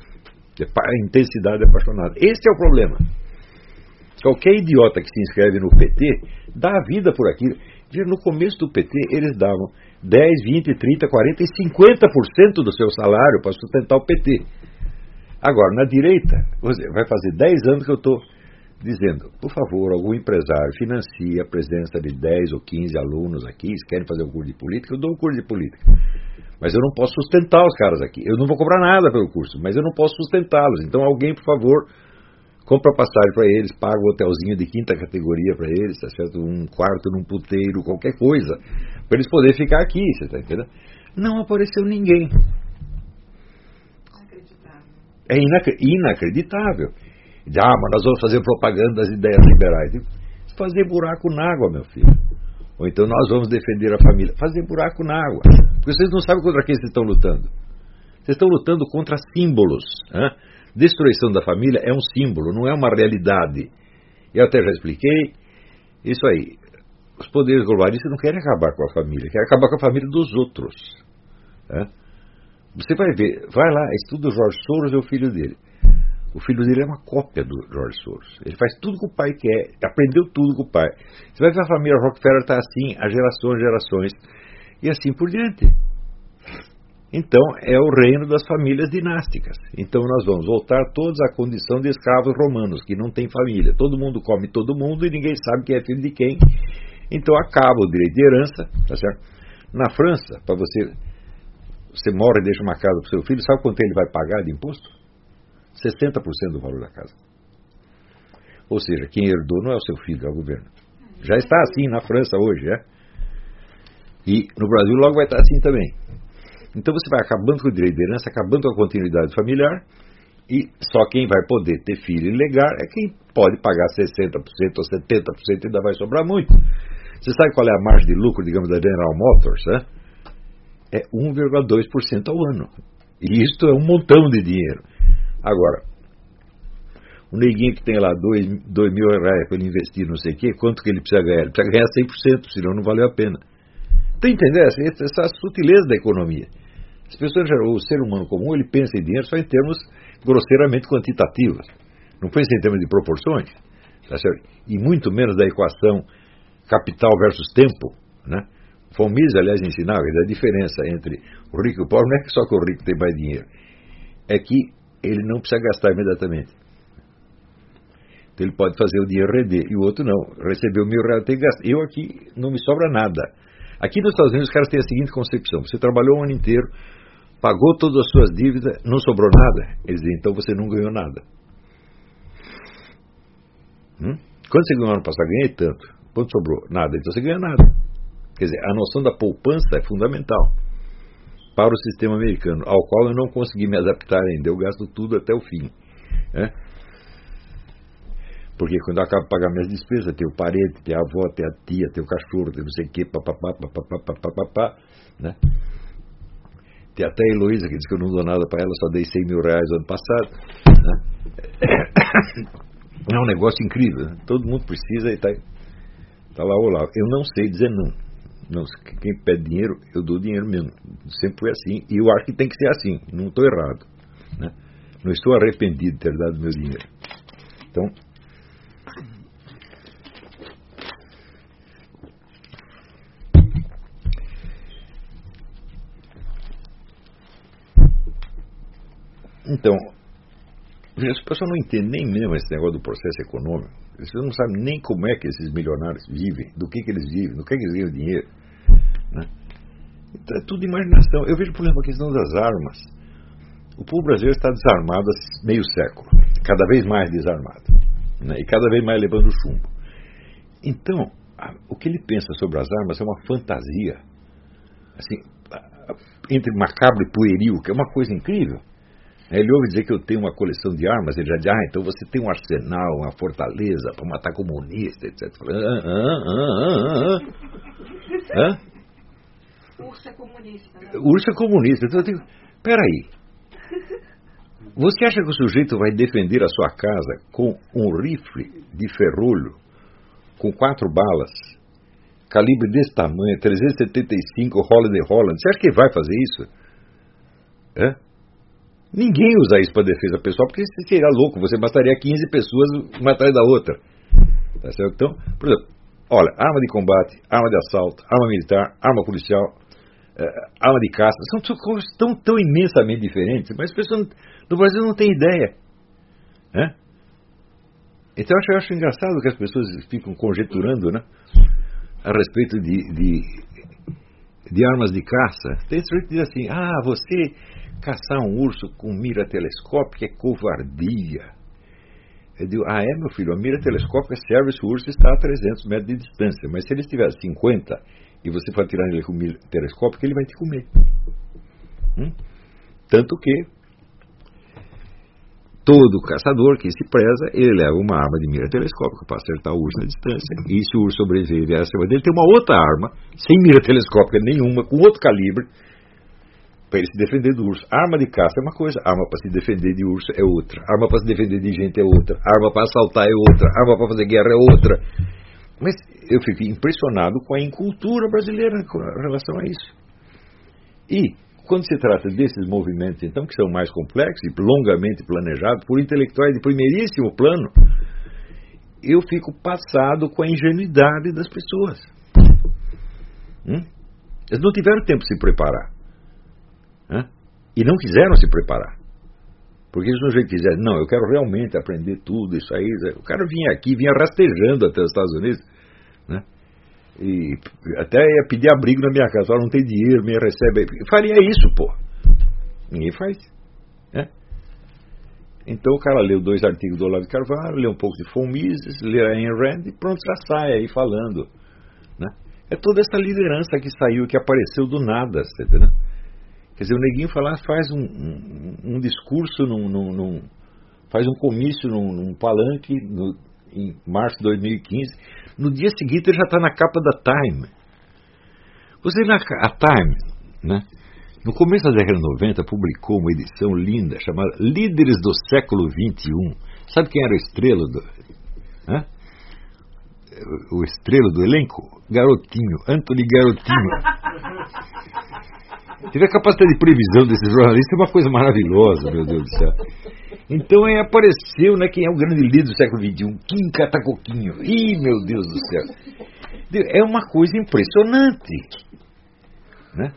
A intensidade apaixonada. Esse é o problema. Qualquer idiota que se inscreve no P T dá a vida por aquilo. No começo do P T, eles davam dez, vinte, trinta, quarenta e cinquenta por cento do seu salário para sustentar o P T. Agora, na direita, vai fazer dez anos que eu estou dizendo, por favor, algum empresário financie a presença de dez ou quinze alunos aqui, se querem fazer um curso de política, eu dou um curso de política. Mas eu não posso sustentar os caras aqui. Eu não vou cobrar nada pelo curso, mas eu não posso sustentá-los. Então alguém, por favor, compra passagem para eles, paga um hotelzinho de quinta categoria para eles, tá certo? Um quarto num puteiro, qualquer coisa, para eles poderem ficar aqui, você está entendendo? Não apareceu ninguém. Inacreditável. É inac- inacreditável. Ah, mas nós vamos fazer propaganda das ideias liberais. Fazer buraco na água, meu filho. Ou então nós vamos defender a família. Fazer buraco na água. Porque vocês não sabem contra quem vocês estão lutando. Vocês estão lutando contra símbolos. Hein? Destruição da família é um símbolo, não é uma realidade. Eu até já expliquei. Isso aí. Os poderes globalistas não querem acabar com a família, querem acabar com a família dos outros. Hein? Você vai ver, vai lá, estuda o George Soros e o filho dele. O filho dele é uma cópia do George Soros. Ele faz tudo que o pai quer, aprendeu tudo com o pai. Você vai ver a família Rockefeller está assim, há gerações, gerações, e assim por diante. Então, é o reino das famílias dinásticas. Então, nós vamos voltar todos à condição de escravos romanos, que não tem família. Todo mundo come todo mundo e ninguém sabe quem é filho de quem. Então, acaba o direito de herança, tá certo? Na França, para você, você morre e deixa uma casa para o seu filho, sabe quanto ele vai pagar de imposto? sessenta por cento do valor da casa. Ou seja, quem herdou não é o seu filho, é o governo. Já está assim na França hoje, é? E no Brasil logo vai estar assim também. Então você vai acabando com o direito de herança, acabando com a continuidade familiar, e só quem vai poder ter filho e legar é quem pode pagar sessenta por cento ou setenta por cento e ainda vai sobrar muito. Você sabe qual é a margem de lucro, digamos, da General Motors? É, é um vírgula dois por cento ao ano. E isto é um montão de dinheiro. Agora, um neguinho que tem lá dois mil reais para ele investir não sei o quê, quanto que ele precisa ganhar? Ele precisa ganhar cem por cento, senão não valeu a pena. Está entendendo? Essa, essa sutileza da economia. As pessoas, o ser humano comum, ele pensa em dinheiro só em termos grosseiramente quantitativos. Não pensa em termos de proporções. Tá certo? E muito menos da equação capital versus tempo. Né? Von Mises, aliás, ensinava que a diferença entre o rico e o pobre não é que só que o rico tem mais dinheiro. É que ele não precisa gastar imediatamente. Então ele pode fazer o dinheiro render, e o outro não. Recebeu mil reais, tem que gastar. Eu aqui não me sobra nada. Aqui nos Estados Unidos os caras têm a seguinte concepção: você trabalhou um ano inteiro, pagou todas as suas dívidas, não sobrou nada. Eles dizem, então você não ganhou nada. Hum? Quando você ganhou ano passado, ganhei tanto. Quanto sobrou? Nada. Então você ganha nada. Quer dizer, a noção da poupança é fundamental para o sistema americano, ao qual eu não consegui me adaptar ainda. Eu gasto tudo até o fim. Né? Porque quando eu acabo de pagar minhas despesas, tem o parente, tem a avó, tem a tia, tem o cachorro, tem não sei o que, papapá, papapá, papapá, né? Tem até a Heloísa que diz que eu não dou nada para ela, só dei cem mil reais no ano passado. Né? É um negócio incrível, né? Todo mundo precisa e está tá lá ou lá. Eu não sei dizer não. não. Quem pede dinheiro, eu dou dinheiro mesmo. Sempre foi assim, e eu acho que tem que ser assim, não estou errado. Né? Não estou arrependido de ter dado meu dinheiro. Então, Então, as pessoas não entendem nem mesmo esse negócio do processo econômico. Eles não sabem nem como é que esses milionários vivem, do que, que eles vivem, do que, que eles ganham dinheiro. Né? Então, é tudo imaginação. Eu vejo, por exemplo, a questão das armas. O povo brasileiro está desarmado há meio século, cada vez mais desarmado, né? E cada vez mais levando chumbo. Então, a, o que ele pensa sobre as armas é uma fantasia, assim, entre macabro e pueril, que é uma coisa incrível. Ele ouve dizer que eu tenho uma coleção de armas, ele já diz, ah, então você tem um arsenal, uma fortaleza para matar comunista, etcétera. Ah, ah, ah, ah, ah. Urso é comunista. Né? Urso é comunista. Então eu digo, peraí, você acha que o sujeito vai defender a sua casa com um rifle de ferrolho, com quatro balas, calibre desse tamanho, trezentos e setenta e cinco Holiday Holland? Você acha que ele vai fazer isso? Hã? Ninguém usa isso para defesa pessoal, porque você seria louco, você mataria quinze pessoas uma atrás da outra. Tá certo? Então, por exemplo, olha, arma de combate, arma de assalto, arma militar, arma policial, eh, arma de caça, são coisas tão, tão imensamente diferentes, mas as pessoas no Brasil não têm ideia. Né? Então eu acho, eu acho engraçado que as pessoas ficam conjecturando, né, a respeito de, de, de armas de caça. Tem gente que diz assim, ah, você caçar um urso com mira telescópica é covardia. Eu digo, ah é, meu filho, a mira telescópica serve se o urso está a trezentos metros de distância, mas se ele estiver a cinquenta e você for atirar ele com mira telescópica, ele vai te comer. Hum? Tanto que todo caçador que se preza, ele leva uma arma de mira telescópica para acertar o urso na distância, e se o urso sobreviver a cima dele, tem uma outra arma, sem mira telescópica nenhuma, com outro calibre, para ele se defender do urso. Arma de caça é uma coisa, arma para se defender de urso é outra, arma para se defender de gente é outra, arma para assaltar é outra, arma para fazer guerra é outra. Mas eu fiquei impressionado com a incultura brasileira com relação a isso. E quando se trata desses movimentos, então, que são mais complexos e longamente planejados por intelectuais de primeiríssimo plano, eu fico passado com a ingenuidade das pessoas. Hum? Eles não tiveram tempo de se preparar. Hã? E não quiseram se preparar. Porque se o sujeito quiser, não, eu quero realmente aprender tudo isso aí, o cara vinha aqui, vinha rastejando até os Estados Unidos, né? E até ia pedir abrigo na minha casa, fala, não tem dinheiro, me recebe. Eu faria isso, pô. Ninguém faz, né? Então o cara leu dois artigos do Olavo de Carvalho, leu um pouco de von Mises, leu a Ayn Rand e pronto, já sai aí falando, né? É toda essa liderança que saiu, que apareceu do nada, você entendeu? Quer dizer, o neguinho fala, faz um, um, um discurso, num, num, num, faz um comício num, num palanque no, em março de dois mil e quinze. No dia seguinte ele já está na capa da Time. Você na a Time, né, no começo da década de noventa, publicou uma edição linda chamada Líderes do Século vinte e um. Sabe quem era o estrela do, né? o estrela do elenco? Garotinho, Anthony Garotinho. Tive a capacidade de previsão desses jornalistas, é uma coisa maravilhosa, meu Deus do céu. Então aí apareceu, né, quem é o grande líder do século vinte e um, Kim Katakoquinho. Ih, meu Deus do céu. É uma coisa impressionante, né?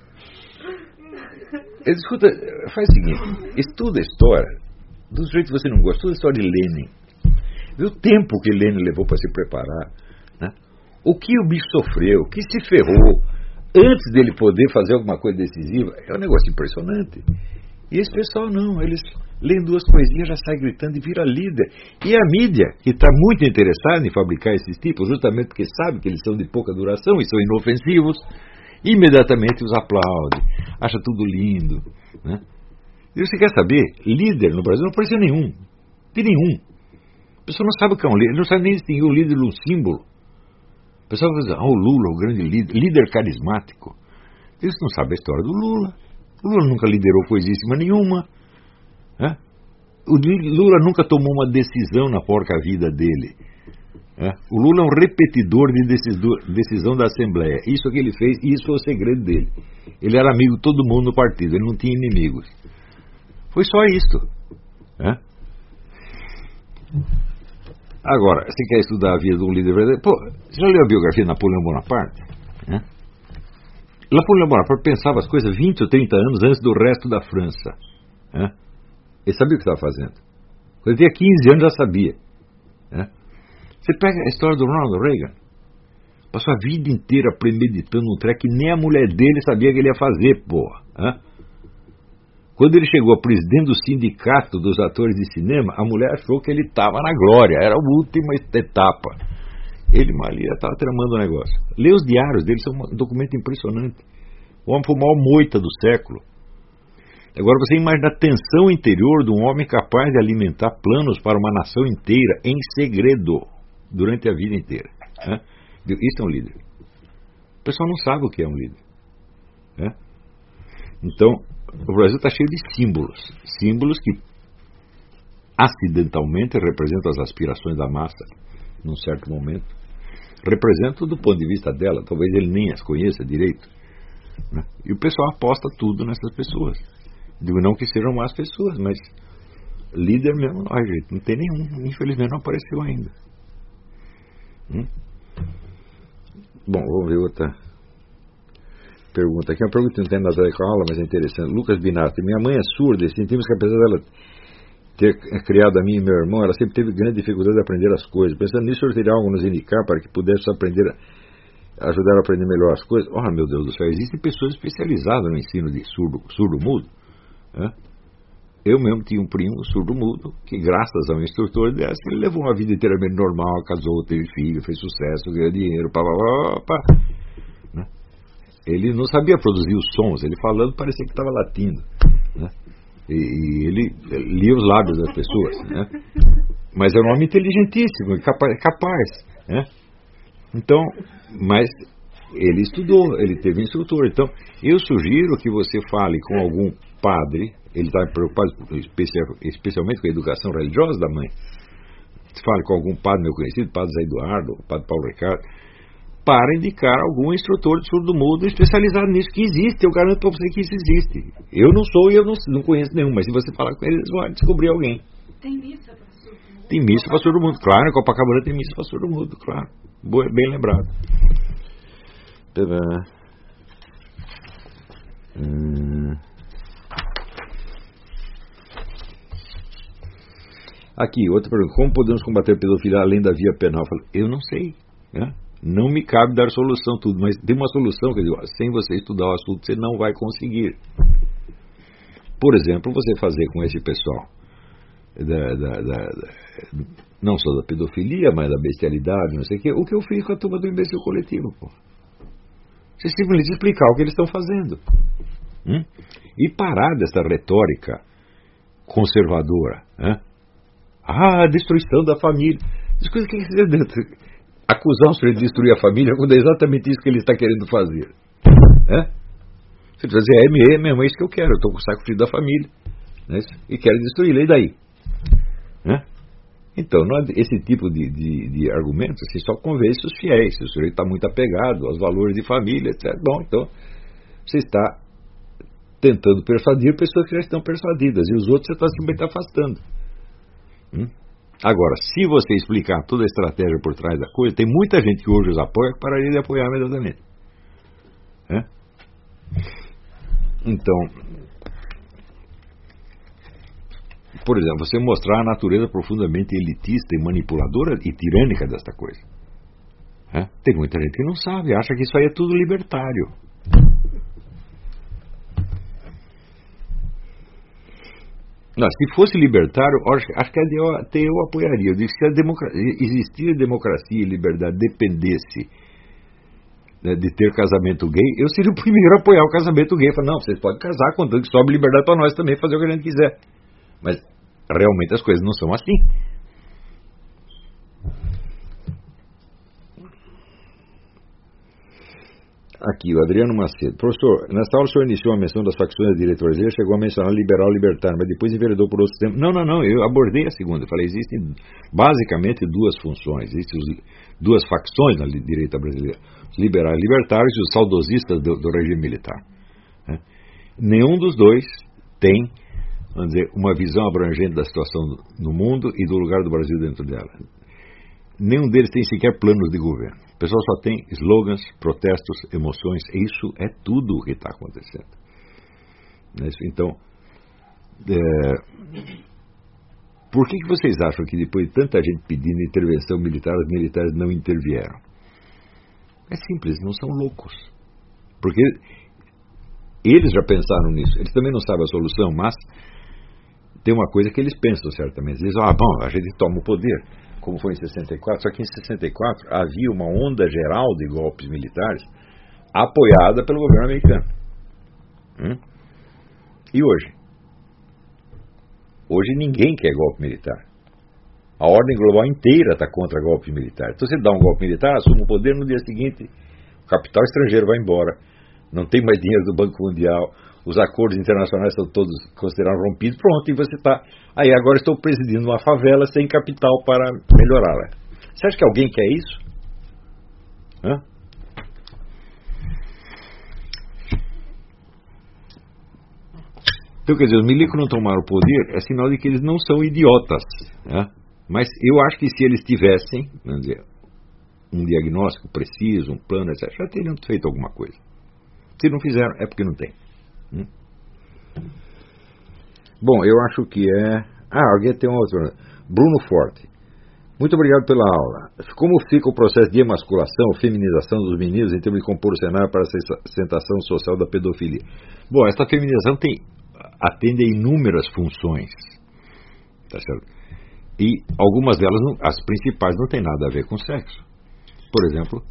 Escuta, faz o seguinte, estuda a história do jeito que você não gosta, estuda a história de Lenin. Vê o tempo que Lênin levou para se preparar, né? O que o bicho sofreu, o que se ferrou antes dele poder fazer alguma coisa decisiva. É um negócio impressionante. E esse pessoal não, eles leem duas coisinhas, já sai gritando e vira líder. E a mídia, que está muito interessada em fabricar esses tipos, justamente porque sabe que eles são de pouca duração e são inofensivos, imediatamente os aplaude, acha tudo lindo, né? E você quer saber? Líder no Brasil não apareceu nenhum. De nenhum. A pessoa não sabe o que é um líder, não sabe nem distinguir o líder de um símbolo. O pessoal vai dizer, ah, o Lula, o grande líder, líder carismático. Eles não sabem a história do Lula. O Lula nunca liderou coisíssima nenhuma. Né? O Lula nunca tomou uma decisão na porca vida dele. Né? O Lula é um repetidor de decisão da Assembleia. Isso que ele fez, isso foi o segredo dele. Ele era amigo de todo mundo no partido, ele não tinha inimigos. Foi só isto. Né? Agora, você quer estudar a vida de um líder verdadeiro? Pô, você já leu a biografia de Napoleão Bonaparte? Né? Napoleão Bonaparte pensava as coisas vinte ou trinta anos antes do resto da França. Né? Ele sabia o que estava fazendo. Quando ele tinha quinze anos já sabia. Né? Você pega a história do Ronald Reagan. Passou a vida inteira premeditando um treco que nem a mulher dele sabia que ele ia fazer, porra. Né? Quando ele chegou a presidente do sindicato dos atores de cinema, a mulher achou que ele estava na glória, era a última etapa. Ele, Malia, estava tramando o negócio. Lê os diários dele, são um documento impressionante. O homem foi o maior moita do século. Agora você imagina a tensão interior de um homem capaz de alimentar planos para uma nação inteira em segredo, durante a vida inteira. Né? Isso é um líder. O pessoal não sabe o que é um líder. Né? Então, o Brasil está cheio de símbolos. Símbolos que acidentalmente representam as aspirações da massa, num certo momento. Representam do ponto de vista dela, talvez ele nem as conheça direito. Né? E o pessoal aposta tudo nessas pessoas. Digo, não que sejam más pessoas, mas líder mesmo, não, gente, não tem nenhum. Infelizmente não apareceu ainda. Hum? Bom, vamos ver outra pergunta aqui. Uma pergunta que não tem nada a ver com a aula, mas é interessante. Lucas Binatti, minha mãe é surda e sentimos que apesar dela ter criado a mim e meu irmão, ela sempre teve grande dificuldade de aprender as coisas. Pensando nisso, eu teria algo a nos indicar para que pudesse aprender a, ajudar a aprender melhor as coisas. Oh, meu Deus do céu, existem pessoas especializadas no ensino de surdo, surdo-mudo. Né? Eu mesmo tinha um primo surdo-mudo que, graças ao instrutor dessa, ele levou uma vida inteiramente normal, casou, teve filho, fez sucesso, ganhou dinheiro, pá, pá, pá, pá. Né? Ele não sabia produzir os sons, ele falando parecia que estava latindo. Né? E, e ele lia os lábios das pessoas. Né? Mas era um homem inteligentíssimo, capaz. capaz né? Então, mas ele estudou, ele teve instrutor. Então, eu sugiro que você fale com algum padre. Ele está preocupado especial, especialmente com a educação religiosa da mãe. Fale com algum padre meu conhecido, padre Zé Eduardo, padre Paulo Ricardo, para indicar algum instrutor de surdo-mudo especializado nisso, que existe. Eu garanto para você que isso existe. Eu não sou e eu não, não conheço nenhum, mas se você falar com eles, eles vão descobrir alguém. Tem missa para surdo-mudo? Tem missa para surdo-mudo, claro. Em Copacabana tem missa para surdo-mudo, claro. Boa, bem lembrado. Hum. Aqui, outra pergunta. Como podemos combater a pedofilia além da via penal? Eu, falo, eu não sei. Né? Não me cabe dar solução tudo, mas tem uma solução que eu digo, sem você estudar o assunto, você não vai conseguir. Por exemplo, você fazer com esse pessoal, da, da, da, da, não só da pedofilia, mas da bestialidade, não sei o que, o que eu fiz com a turma do imbecil coletivo. Pô. Você simplesmente explicar o que eles estão fazendo. Hum? E parar dessa retórica conservadora. Né? Ah, a destruição da família. As coisas que acusar um sujeito de destruir a família quando é exatamente isso que ele está querendo fazer. É? Você vai dizer, é mesmo, é isso que eu quero. Eu estou com o saco frio da família. Né? E quero destruí-la, e daí? É? Então, não é esse tipo de, de, de argumentos assim, só convence os fiéis. Se o sujeito está muito apegado aos valores de família, etcétera. Bom, então, você está tentando persuadir pessoas que já estão persuadidas. E os outros você está simplesmente afastando. Hum? Agora, se você explicar toda a estratégia por trás da coisa, tem muita gente que hoje os apoia que pararia de apoiar imediatamente. É? Então, por exemplo, você mostrar a natureza profundamente elitista e manipuladora e tirânica desta coisa. É? Tem muita gente que não sabe, acha que isso aí é tudo libertário. Não, se fosse libertário, acho que até eu apoiaria. Eu disse que se a democracia, existir democracia e liberdade dependesse, né, de ter casamento gay, eu seria o primeiro a apoiar o casamento gay. Falar, não, vocês podem casar, contanto que sobe liberdade para nós também fazer o que a gente quiser. Mas realmente as coisas não são assim. Aqui, o Adriano Macedo. Professor, nessa aula o senhor iniciou a menção das facções da direita brasileira, chegou a mencionar liberal e libertário, mas depois enveredou por outros temas. Não, não, não, eu abordei a segunda. Eu falei, existem basicamente duas funções, existem duas facções na direita brasileira, os liberais e libertários e os saudosistas do, do regime militar. Né? Nenhum dos dois tem, vamos dizer, uma visão abrangente da situação no mundo e do lugar do Brasil dentro dela. Nenhum deles tem sequer planos de governo. O pessoal só tem slogans, protestos, emoções. Isso é tudo o que está acontecendo. Então, é, por que, que vocês acham que depois de tanta gente pedindo intervenção militar, os militares não intervieram? É simples, não são loucos. Porque eles já pensaram nisso. Eles também não sabem a solução, mas tem uma coisa que eles pensam certamente. Eles dizem, ah, bom, a gente toma o poder, como foi em sessenta e quatro, só que em sessenta e quatro havia uma onda geral de golpes militares apoiada pelo governo americano. Hum? E hoje? Hoje ninguém quer golpe militar. A ordem global inteira está contra golpes militares. Então você dá um golpe militar, assume o poder, no dia seguinte o capital estrangeiro vai embora, não tem mais dinheiro do Banco Mundial, os acordos internacionais estão todos considerados rompidos, pronto, e você está... Aí agora estou presidindo uma favela sem capital para melhorá-la. Você acha que alguém quer isso? Hã? Então, quer dizer, os milicos não tomaram o poder, é sinal de que eles não são idiotas. Né? Mas eu acho que se eles tivessem, vamos dizer, um diagnóstico preciso, um plano, etcétera, já teriam feito alguma coisa. Se não fizeram, é porque não tem. Hum? Bom, eu acho que é... Ah, alguém tem um outro. Bruno Forte. Muito obrigado pela aula. Como fica o processo de emasculação, feminização dos meninos em termos de compor o cenário para a sustentação social da pedofilia? Bom, esta feminização tem, atende a inúmeras funções. Tá certo? E algumas delas, não, as principais, não tem nada a ver com sexo. Por exemplo,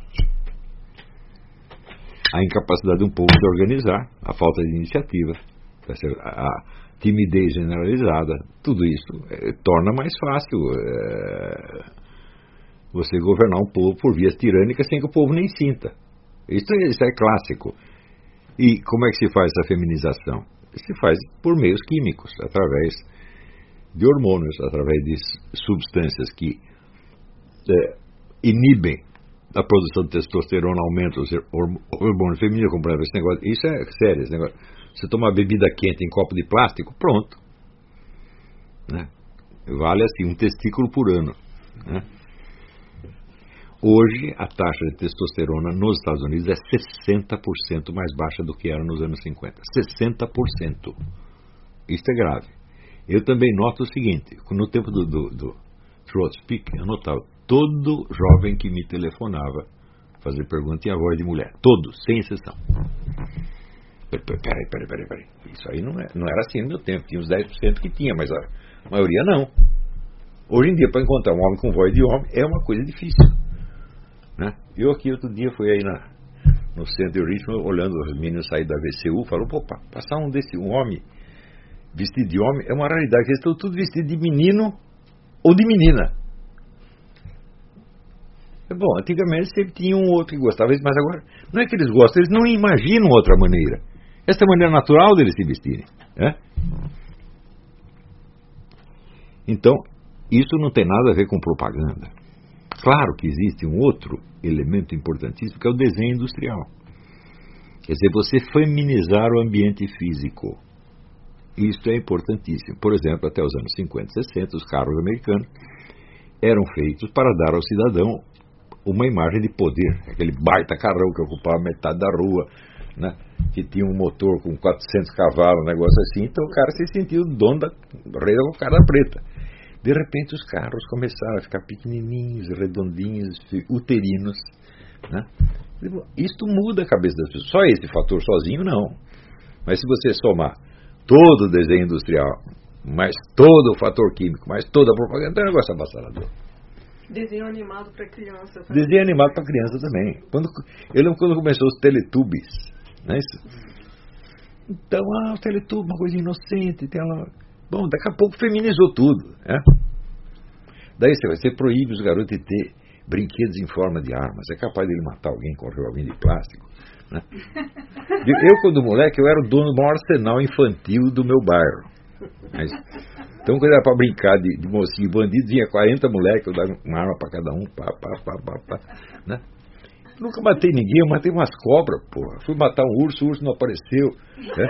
a incapacidade de um povo de organizar, a falta de iniciativa, tá certo? a, a timidez generalizada, tudo isso é, torna mais fácil é, você governar um povo por vias tirânicas sem que o povo nem sinta. Isso é, isso é clássico. E como é que se faz essa feminização? Se faz por meios químicos, através de hormônios, através de substâncias que é, inibem a produção de testosterona, aumenta os hormônios femininos, como esse negócio. Isso é sério, esse negócio. Você toma uma bebida quente em copo de plástico, pronto. Né? Vale assim, um testículo por ano. Né? Hoje, a taxa de testosterona nos Estados Unidos é sessenta por cento mais baixa do que era nos anos cinquenta. sessenta por cento. Isso é grave. Eu também noto o seguinte, no tempo do, do, do Throat Speak, eu notava todo jovem que me telefonava fazer pergunta tinha voz de mulher. Todos, sem exceção. Peraí, peraí, peraí, peraí. Isso aí não, é, não era assim no meu tempo. Tinha uns dez por cento que tinha, mas a maioria não. Hoje em dia, para encontrar um homem com voz de homem, é uma coisa difícil. Né? Eu aqui outro dia fui aí na, no centro de Richmond, olhando os meninos sair da V C U, falou, pô, passar um desse, um homem vestido de homem é uma raridade, eles estão tudo vestidos de menino ou de menina. Bom, antigamente sempre tinha um outro que gostava, mas agora não é que eles gostam, eles não imaginam outra maneira. Essa é a maneira natural deles se vestirem. Né? Então, isso não tem nada a ver com propaganda. Claro que existe um outro elemento importantíssimo, que é o desenho industrial. Quer dizer, você feminizar o ambiente físico. Isso é importantíssimo. Por exemplo, até os anos cinquenta, sessenta, os carros americanos eram feitos para dar ao cidadão uma imagem de poder. Aquele baita carrão que ocupava metade da rua, né, que tinha um motor com quatrocentos cavalos, um negócio assim, então o cara se sentiu o dono da rei da cocada preta. De repente os carros começaram a ficar pequenininhos, redondinhos, uterinos, né? Isto muda a cabeça das pessoas. Só esse fator sozinho não, mas se você somar todo o desenho industrial, mais todo o fator químico, mais toda a propaganda, é um negócio avassalador. Desenho animado para criança. Tá? Desenho animado para criança também. Quando, eu lembro quando começou os Teletubbies, não é isso? Então, ah, os Teletubbies, uma coisa inocente, tem lá. Bom, daqui a pouco feminizou tudo, né? Daí você, você proíbe os garotos de ter brinquedos em forma de armas. É capaz de ele matar alguém com um revolvinho de plástico, né? Eu, quando moleque, eu era o dono do maior arsenal infantil do meu bairro. Mas, então, quando era para brincar de, de mocinho e bandido, vinha quarenta moleques, eu dava uma arma para cada um, pá, pá, pá, pá, pá, né? Nunca matei ninguém, eu matei umas cobras, porra. Fui matar um urso, o urso não apareceu, né?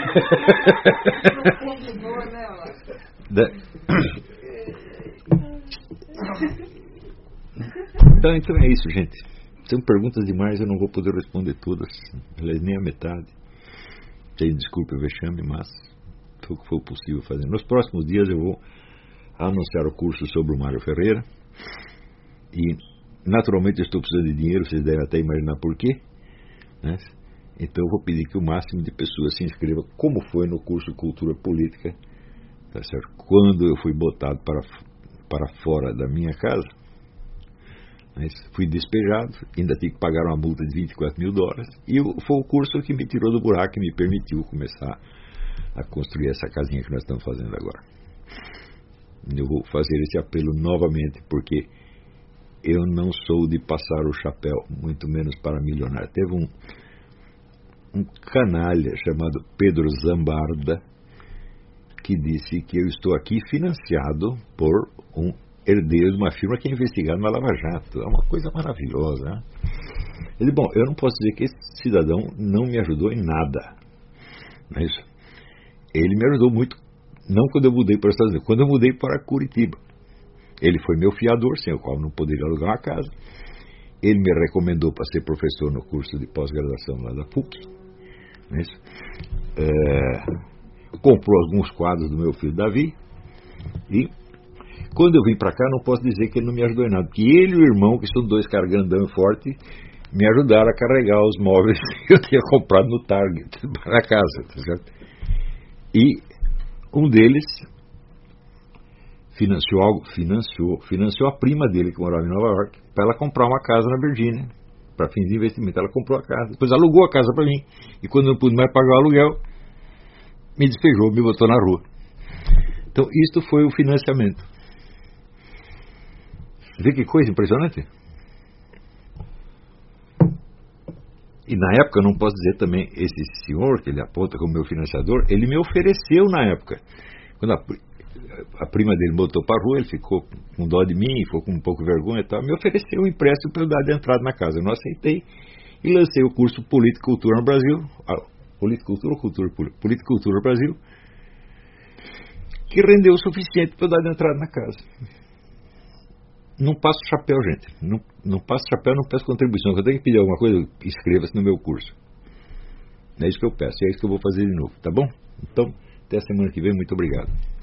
Então, então é isso, gente. São perguntas demais, eu não vou poder responder todas, nem a metade. Tem, desculpe o vexame, mas foi o que foi possível fazer. Nos próximos dias eu vou anunciar o curso sobre o Mário Ferreira e naturalmente eu estou precisando de dinheiro, vocês devem até imaginar por quê, né? Então eu vou pedir que o máximo de pessoas se inscrevam, como foi no curso de Cultura Política, tá certo? Quando eu fui botado para, para fora da minha casa, mas fui despejado, ainda tive que pagar uma multa de vinte e quatro mil dólares, e foi o curso que me tirou do buraco e me permitiu começar a construir essa casinha que nós estamos fazendo agora. Eu vou fazer esse apelo novamente, porque eu não sou de passar o chapéu, muito menos para milionário. Teve um, um canalha chamado Pedro Zambarda que disse que eu estou aqui financiado por um herdeiro de uma firma que é investigado na Lava Jato. É uma coisa maravilhosa, né? Ele, bom, eu não posso dizer que esse cidadão não me ajudou em nada, não é isso? Ele me ajudou muito, não quando eu mudei para os Estados Unidos, quando eu mudei para Curitiba. Ele foi meu fiador, sem o qual não poderia alugar uma casa. Ele me recomendou para ser professor no curso de pós-graduação lá da P U C. Não é isso? É, comprou alguns quadros do meu filho Davi. E quando eu vim para cá, não posso dizer que ele não me ajudou em nada, porque ele e o irmão, que são dois caras grandão e fortes, me ajudaram a carregar os móveis que eu tinha comprado no Target para casa, tá certo? E um deles financiou algo, financiou, financiou a prima dele que morava em Nova York para ela comprar uma casa na Virgínia, para fins de investimento. Ela comprou a casa, depois alugou a casa para mim, e quando eu não pude mais pagar o aluguel, me despejou, me botou na rua. Então isto foi o financiamento. Vê que coisa impressionante. E na época, eu não posso dizer também, esse senhor que ele aponta como meu financiador, ele me ofereceu na época, quando a, a prima dele botou para a rua, ele ficou com dó de mim, ficou com um pouco de vergonha e tal, me ofereceu um empréstimo para eu dar de entrada na casa. Eu não aceitei e lancei o curso Política e Cultura no Brasil, Política e Cultura ou Cultura Política? Política e Cultura no Brasil, que rendeu o suficiente para eu dar de entrada na casa. Não passo chapéu, gente. Não, não passo chapéu, não peço contribuição. Se eu tenho que pedir alguma coisa, inscreva-se no meu curso. É isso que eu peço, é isso que eu vou fazer de novo, tá bom? Então, até a semana que vem. Muito obrigado.